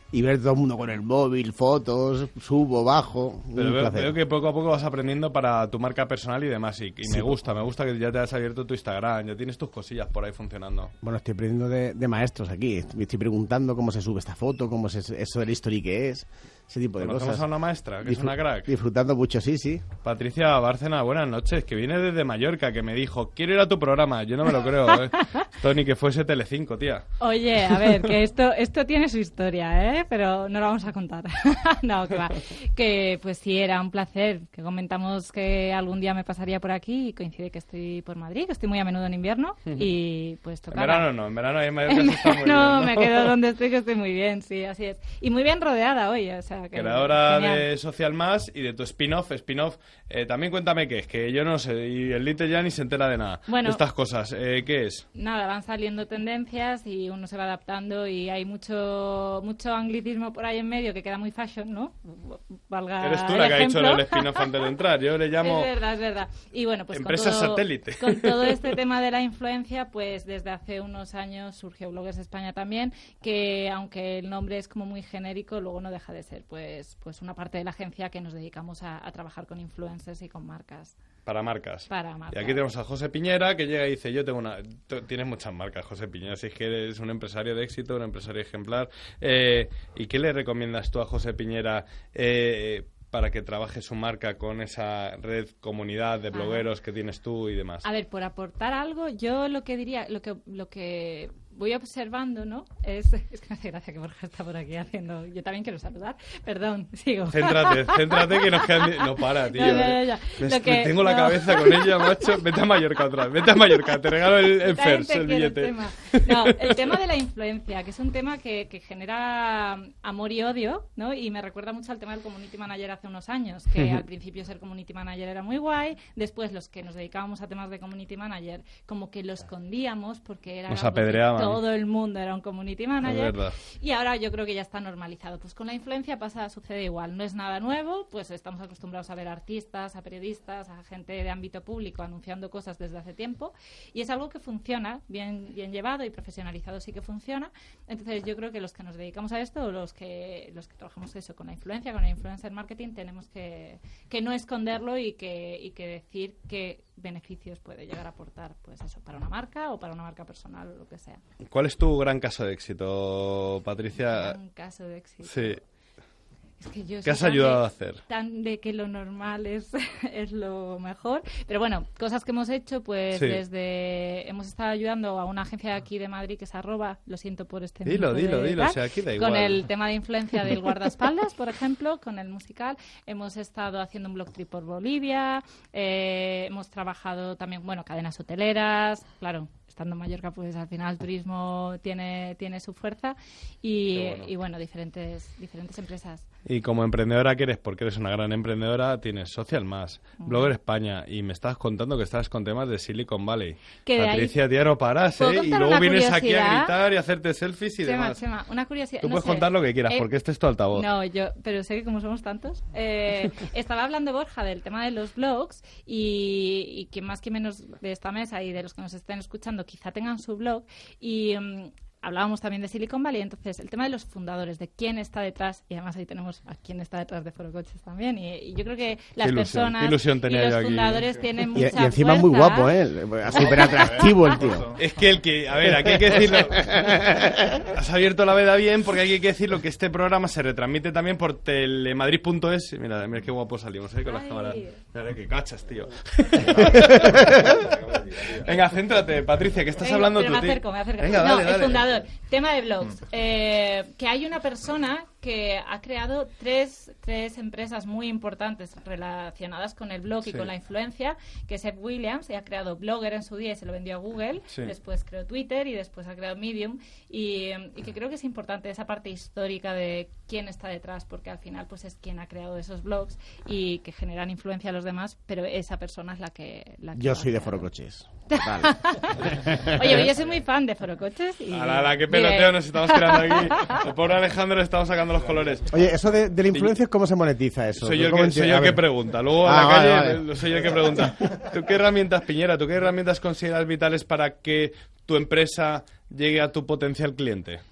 y ver todo el mundo con el móvil, fotos, subo, bajo. Pero un veo, placer. veo que poco a poco vas aprendiendo para tu marca personal y demás. Y, y Sí. me gusta, me gusta que ya te has abierto tu Instagram, ya tienes tus cosillas por ahí funcionando. Bueno, estoy aprendiendo de, de maestros aquí. Me estoy preguntando cómo se sube esta foto, cómo es eso del history que es, ese tipo de Conocemos cosas. a una maestra, que es una crack. Disfrutando mucho, sí, sí. Patricia Bárcena, buenas noches, que viene desde Mallorca, que me dijo, quiero ir a tu programa. Yo no me lo creo, ¿eh? Esto ni que fuese Telecinco, tía. Oye, a ver, que esto esto tiene su historia, ¿eh? Pero no lo vamos a contar. No, que va. Que pues sí, era un placer. Que comentamos que algún día me pasaría por aquí y coincide que estoy por Madrid, que estoy muy a menudo en invierno y pues En tocaba. verano no, en verano ahí en Mallorca se está muy bien. No, ¿no? me quedo donde estoy, que estoy muy bien, sí, así es. Y muy bien rodeada hoy, o sea que... Creadora genial. de Social Más y de tu spin-off. Spin-off, eh, también cuéntame qué es, que yo no sé, y el Little ya ni se entera de nada. Bueno. De estas cosas, eh, ¿qué es? Nada, van saliendo tendencias y uno se va adaptando y hay mucho mucho anglicismo por ahí en medio que queda muy fashion, ¿no? Valga Eres tú el la que ha ejemplo. hecho el spin-off antes de entrar. Yo le llamo Es verdad, es verdad. Y bueno, pues empresa con todo, satélite. con todo este tema de la influencia, pues desde hace unos años surgió Bloggers España también, que aunque el nombre es como muy genérico, luego no deja de ser pues pues una parte de la agencia que nos dedicamos a, a trabajar con influencers y con marcas. Para marcas. Para marcas. Y aquí tenemos a José Piñera, que llega y dice, yo tengo una... tú tienes muchas marcas, José Piñera, si es que eres un empresario de éxito, un empresario ejemplar. Eh, ¿Y qué le recomiendas tú a José Piñera eh, para que trabaje su marca con esa red, comunidad de blogueros que tienes tú y demás? A ver, por aportar algo, yo lo que diría, lo que lo que voy observando, ¿no? Es, es que me hace gracia que Borja está por aquí haciendo... Yo también quiero saludar. Perdón, sigo. Céntrate, céntrate que nos quedan... No para, tío. No, ya, ya, eh. ya. Me, Lo que- me tengo la no. cabeza con ella, macho. Vete a Mallorca otra vez. Vete a Mallorca. Te regalo el, el También first, te el quiero billete. tema. No, el tema de la influencia, que es un tema que, que genera amor y odio, ¿no? Y me recuerda mucho al tema del community manager hace unos años, que Ujú. al principio ser community manager era muy guay, después los que nos dedicábamos a temas de community manager como que lo escondíamos porque era Nos algo que apedreaban. todo el mundo era un community manager. Es verdad. Y ahora yo creo que ya está normalizado. Pues con la influencia pasa, sucede igual. No es nada nuevo, pues estamos acostumbrados a ver artistas, a periodistas, a gente de ámbito público anunciando cosas desde hace tiempo. Y es algo que funciona, bien, bien llevado y profesionalizado sí que funciona. Entonces yo creo que los que nos dedicamos a esto, o los que, los que trabajamos eso con la influencia, con el influencer marketing, tenemos que, que no esconderlo y que, y que decir qué beneficios puede llegar a aportar, pues eso, para una marca o para una marca personal o lo que sea. ¿Cuál es tu gran caso de éxito, Patricia? Un caso de éxito. Sí. Es que yo ¿Qué soy has tan ayudado de- a hacer? Tan de que lo normal es, es lo mejor. Pero bueno, cosas que hemos hecho, pues Sí. desde... Hemos estado ayudando a una agencia aquí de Madrid que es arroba, lo siento por este... Dilo, minuto dilo, de dilo, tal, o sea, aquí da Con igual. el tema de influencia del guardaespaldas, por ejemplo, con el musical. Hemos estado haciendo un blog trip por Bolivia. eh, hemos trabajado también, bueno, cadenas hoteleras, claro. Estando en Mallorca, pues al final el turismo tiene, tiene su fuerza y, Qué bueno. y bueno, diferentes, diferentes empresas. Y como emprendedora que eres, porque eres una gran emprendedora, tienes Social Más, Blogger España, y me estás contando que estás con temas de Silicon Valley. Que de ahí- Patricia, tía, no paras, ¿Puedo ¿eh? Y contar luego una vienes aquí a curiosidad? gritar y a hacerte selfies y Chema, demás. Chema, una curiosidad. Tú no puedes sé, contar lo que quieras, eh, porque este es tu altavoz. No, yo, pero sé que como somos tantos, eh, estaba hablando Borja del tema de los blogs y, y que más que menos de esta mesa y de los que nos estén escuchando quizá tengan su blog y mm, hablábamos también de Silicon Valley, entonces el tema de los fundadores, de quién está detrás, y además ahí tenemos a quién está detrás de Foro Coches también, y, y yo creo que las Qué ilusión, personas qué ilusión y tenía los yo aquí. fundadores tienen Y, mucha y encima fuerza. muy guapo, ¿eh? Súper atractivo el tío. Es que el que, a ver, aquí hay que decirlo. Has abierto la veda bien, porque aquí hay que decirlo que este programa se retransmite también por telemadrid punto es. Mira, mira qué guapo salimos ahí con las Ay. cámaras. Mira qué cachas, tío. Venga, céntrate, Patricia, que estás Venga, hablando pero tú. me tío. acerco, me acerco. Venga, no, dale, el dale. fundador. Tema de blogs. Eh, que hay una persona que ha creado tres, tres empresas muy importantes relacionadas con el blog y Sí. con la influencia, que es Ed Williams, y ha creado Blogger en su día y se lo vendió a Google, Sí. después creó Twitter y después ha creado Medium, y, y que creo que es importante esa parte histórica de quién está detrás, porque al final pues es quien ha creado esos blogs y que generan influencia a los demás, pero esa persona es la que... La que Yo lo ha soy de creado. Foro Coches. Oye, yo soy muy fan de Foro Coches y... A la, la, qué peloteo Bien. nos estamos tirando aquí. El pobre Alejandro le estamos sacando los colores. Oye, eso de, de la influencia, ¿cómo se monetiza eso? Soy yo el ¿Cómo que, soy enti- yo a el que ver. pregunta. Luego en Ah, la vale, calle vale. soy yo el que pregunta. ¿Tú qué herramientas, Piñera, tú qué herramientas consideras vitales para que tu empresa llegue a tu potencial cliente?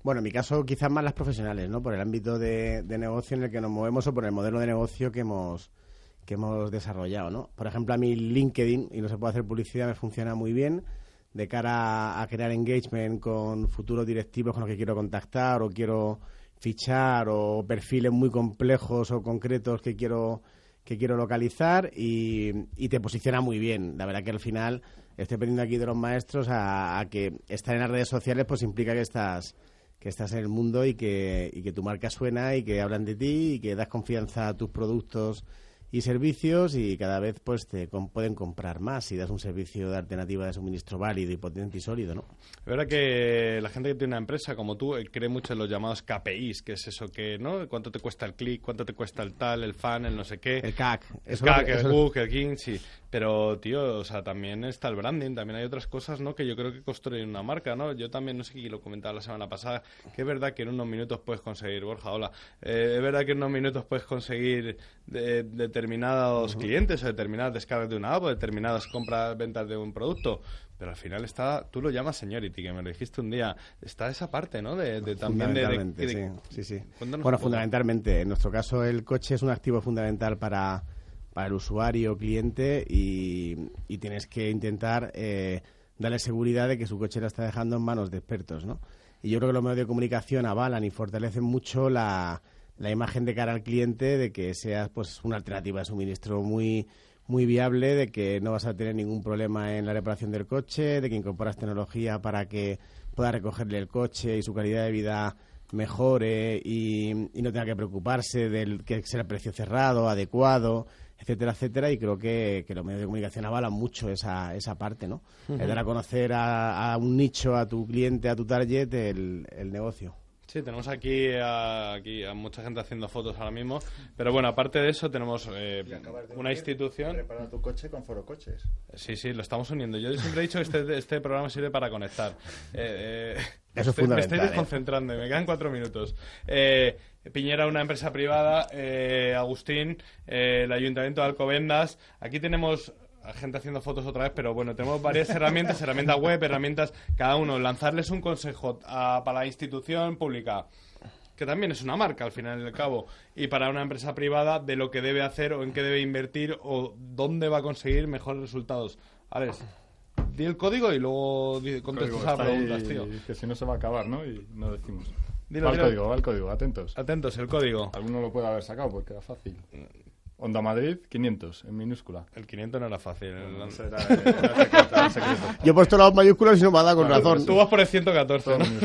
Bueno, en mi caso quizás más las profesionales, ¿no? Por el ámbito de, de negocio en el que nos movemos o por el modelo de negocio que hemos que hemos desarrollado, ¿no? Por ejemplo, a mí LinkedIn, y no se puede hacer publicidad, me funciona muy bien de cara a crear engagement con futuros directivos con los que quiero contactar o quiero fichar, o perfiles muy complejos o concretos que quiero que quiero localizar, y, y te posiciona muy bien. La verdad que al final estoy aprendiendo aquí de los maestros a, a que estar en las redes sociales pues implica que estás que estás en el mundo y que, y que tu marca suena y que hablan de ti y que das confianza a tus productos y servicios, y cada vez pues te com- pueden comprar más si das un servicio de alternativa de suministro válido y potente y sólido, ¿no? Es verdad que la gente que tiene una empresa como tú eh, cree mucho en los llamados K P Is, que es eso que, ¿no? ¿Cuánto te cuesta el clic? ¿Cuánto te cuesta el tal, el fan, el no sé qué? El C A C. El Eso C A lo C, que- el eso- book, el King, sí. Pero, tío, o sea, también está el branding, también hay otras cosas, ¿no? Que yo creo que construyen una marca, ¿no? Yo también, no sé quién lo comentaba la semana pasada, que es verdad que en unos minutos puedes conseguir, Borja, hola, eh, es verdad que en unos minutos puedes conseguir de- determinados clientes o determinadas descargas de una app o determinadas compras, ventas de un producto. Pero al final está, tú lo llamas seniority, que me lo dijiste un día, está esa parte, ¿no? De, de también de, de- Fundamentalmente, de- sí, sí, sí. Cuéntanos Bueno, un poco. fundamentalmente, en nuestro caso el coche es un activo fundamental para, para el usuario, cliente, y, y tienes que intentar eh, darle seguridad de que su coche la está dejando en manos de expertos, ¿no? Y yo creo que los medios de comunicación avalan y fortalecen mucho la, la imagen de cara al cliente de que seas pues una alternativa de suministro muy muy viable, de que no vas a tener ningún problema en la reparación del coche, de que incorporas tecnología para que pueda recogerle el coche y su calidad de vida mejore y, y no tenga que preocuparse del que sea el precio cerrado, adecuado, etcétera, etcétera. Y creo que, que los medios de comunicación avalan mucho esa, esa parte, ¿no? Ujú. El dar a conocer a, a un nicho, a tu cliente, a tu target, el, el negocio. Sí, tenemos aquí a, aquí a mucha gente haciendo fotos ahora mismo, pero bueno, aparte de eso tenemos eh, una institución... Prepara tu coche con Foro Coches. Sí, sí, lo estamos uniendo. Yo siempre he dicho que este, este programa sirve para conectar. Eh, eh, Eso es estoy- fundamental, Me estoy ¿eh? desconcentrando y me quedan cuatro minutos. Eh, Piñera, una empresa privada, eh, Agustín, eh, el Ayuntamiento de Alcobendas. Aquí tenemos a gente haciendo fotos otra vez, pero bueno, tenemos varias herramientas, herramientas web, herramientas, cada uno, lanzarles un consejo a- para la institución pública, que también es una marca al final y al cabo, y para una empresa privada de lo que debe hacer o en qué debe invertir o dónde va a conseguir mejores resultados. Alex, di el código y luego di- contestas Código a está preguntas, ahí, tío. que si no se va a acabar, ¿no? Y no decimos. Dilo, va el dilo. código, va el código, atentos. Atentos, el código. Alguno lo puede haber sacado porque era fácil. Onda Madrid, quinientos, en minúscula. El quinientos no era fácil. El... Ese era, era secreto, era secreto. Yo he puesto las mayúsculas y no me ha dado con Claro, razón. Tú vas por el ciento catorce, ¿no?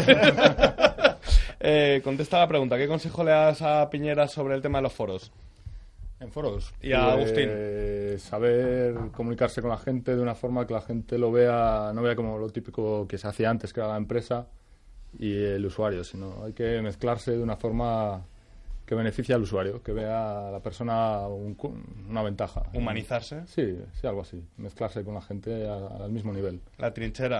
eh, contesta la pregunta. ¿Qué consejo le das a Piñera sobre el tema de los foros? En foros. Y a Pues, Agustín. Saber comunicarse con la gente de una forma que la gente lo vea, no vea como lo típico que se hacía antes, que era la empresa y el usuario, sino hay que mezclarse de una forma que beneficie al usuario, que vea a la persona un cu- una ventaja. ¿Humanizarse? Sí, sí, algo así. Mezclarse con la gente a- al mismo nivel. La trinchera.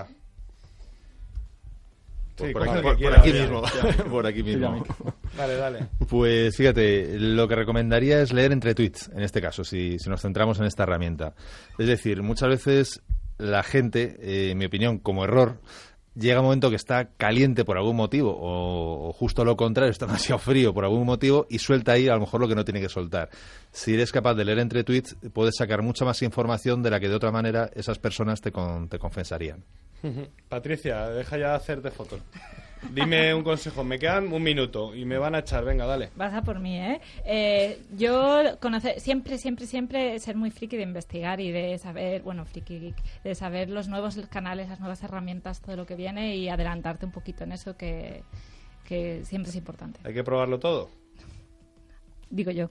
Por, Sí, por coge aquí, el por- que por quiera, aquí oye. mismo. Por aquí mismo. Dale, dale. Pues fíjate, lo que recomendaría es leer entre tweets, en este caso, si, si nos centramos en esta herramienta. Es decir, muchas veces la gente, eh, en mi opinión, como error, llega un momento que está caliente por algún motivo o, o justo lo contrario, está demasiado frío por algún motivo y suelta ahí a lo mejor lo que no tiene que soltar. Si eres capaz de leer entre tweets, puedes sacar mucha más información de la que de otra manera esas personas te, con, te confesarían. Patricia, deja ya de hacerte fotos. Dime un consejo. Me quedan un minuto y me van a echar. Venga, dale. Vas a por mí, ¿eh? Eh, yo conocer, siempre, siempre, siempre ser muy friki de investigar y de saber, bueno, friki geek, de saber los nuevos canales, las nuevas herramientas, todo lo que viene y adelantarte un poquito en eso que, que siempre es importante. Hay que probarlo todo. Digo yo.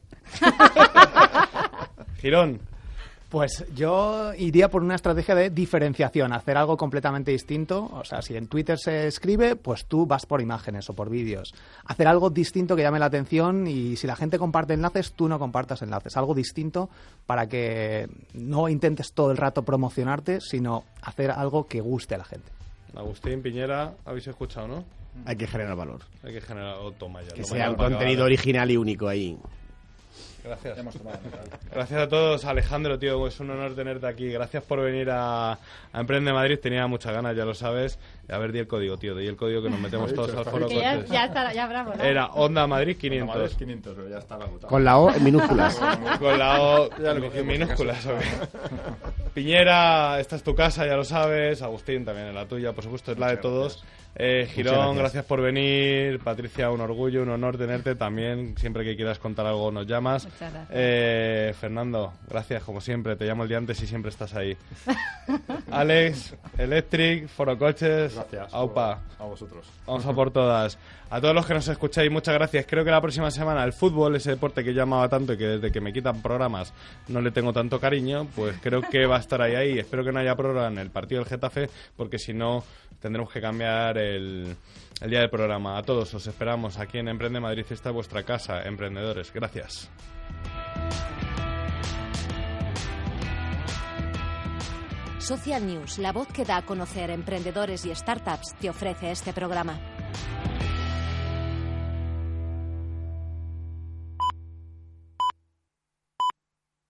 Girón. Pues yo iría por una estrategia de diferenciación, hacer algo completamente distinto. O sea, si en Twitter se escribe, pues tú vas por imágenes o por vídeos. Hacer algo distinto que llame la atención y si la gente comparte enlaces, tú no compartas enlaces. Algo distinto para que no intentes todo el rato promocionarte, sino hacer algo que guste a la gente. Agustín, Piñera, habéis escuchado, ¿no? Hay que generar valor. Hay que generar... Oh, toma ya. Que toma sea ya un para contenido acabar. original y único ahí. Gracias. Hemos tomado nota. Gracias a todos, Alejandro, tío, es un honor tenerte aquí. Gracias por venir a, a Emprende Madrid. Tenía muchas ganas, ya lo sabes. A ver, di el código, tío, di el código que nos metemos todos al foro. Que ya, ya está, ya bravo, ¿no? Era Onda Madrid quinientos. Onda Madrid quinientos, pero ya está la agotado. Con la O en minúsculas. Con la O en minúsculas, ok. Piñera, esta es tu casa, ya lo sabes. Agustín, también es la tuya, por supuesto, es la de todos. Eh, Girón, gracias. gracias por venir. Patricia, un orgullo, un honor tenerte también. Siempre que quieras contar algo nos llamas. Muchas gracias. Eh, Fernando, gracias como siempre. Te llamo el día antes y siempre estás ahí. Alex, Electric, Foro Coches, gracias Aupa. A vosotros. Vamos a por todas. A todos los que nos escucháis, muchas gracias. Creo que la próxima semana el fútbol, ese deporte que yo amaba tanto y que desde que me quitan programas no le tengo tanto cariño, pues creo que va a estar ahí ahí. Espero que no haya prórroga en el partido del Getafe, porque si no tendremos que cambiar el, el día del programa. A todos os esperamos aquí en Emprende Madrid. Esta es vuestra casa, emprendedores. Gracias. Social News, la voz que da a conocer emprendedores y startups, te ofrece este programa.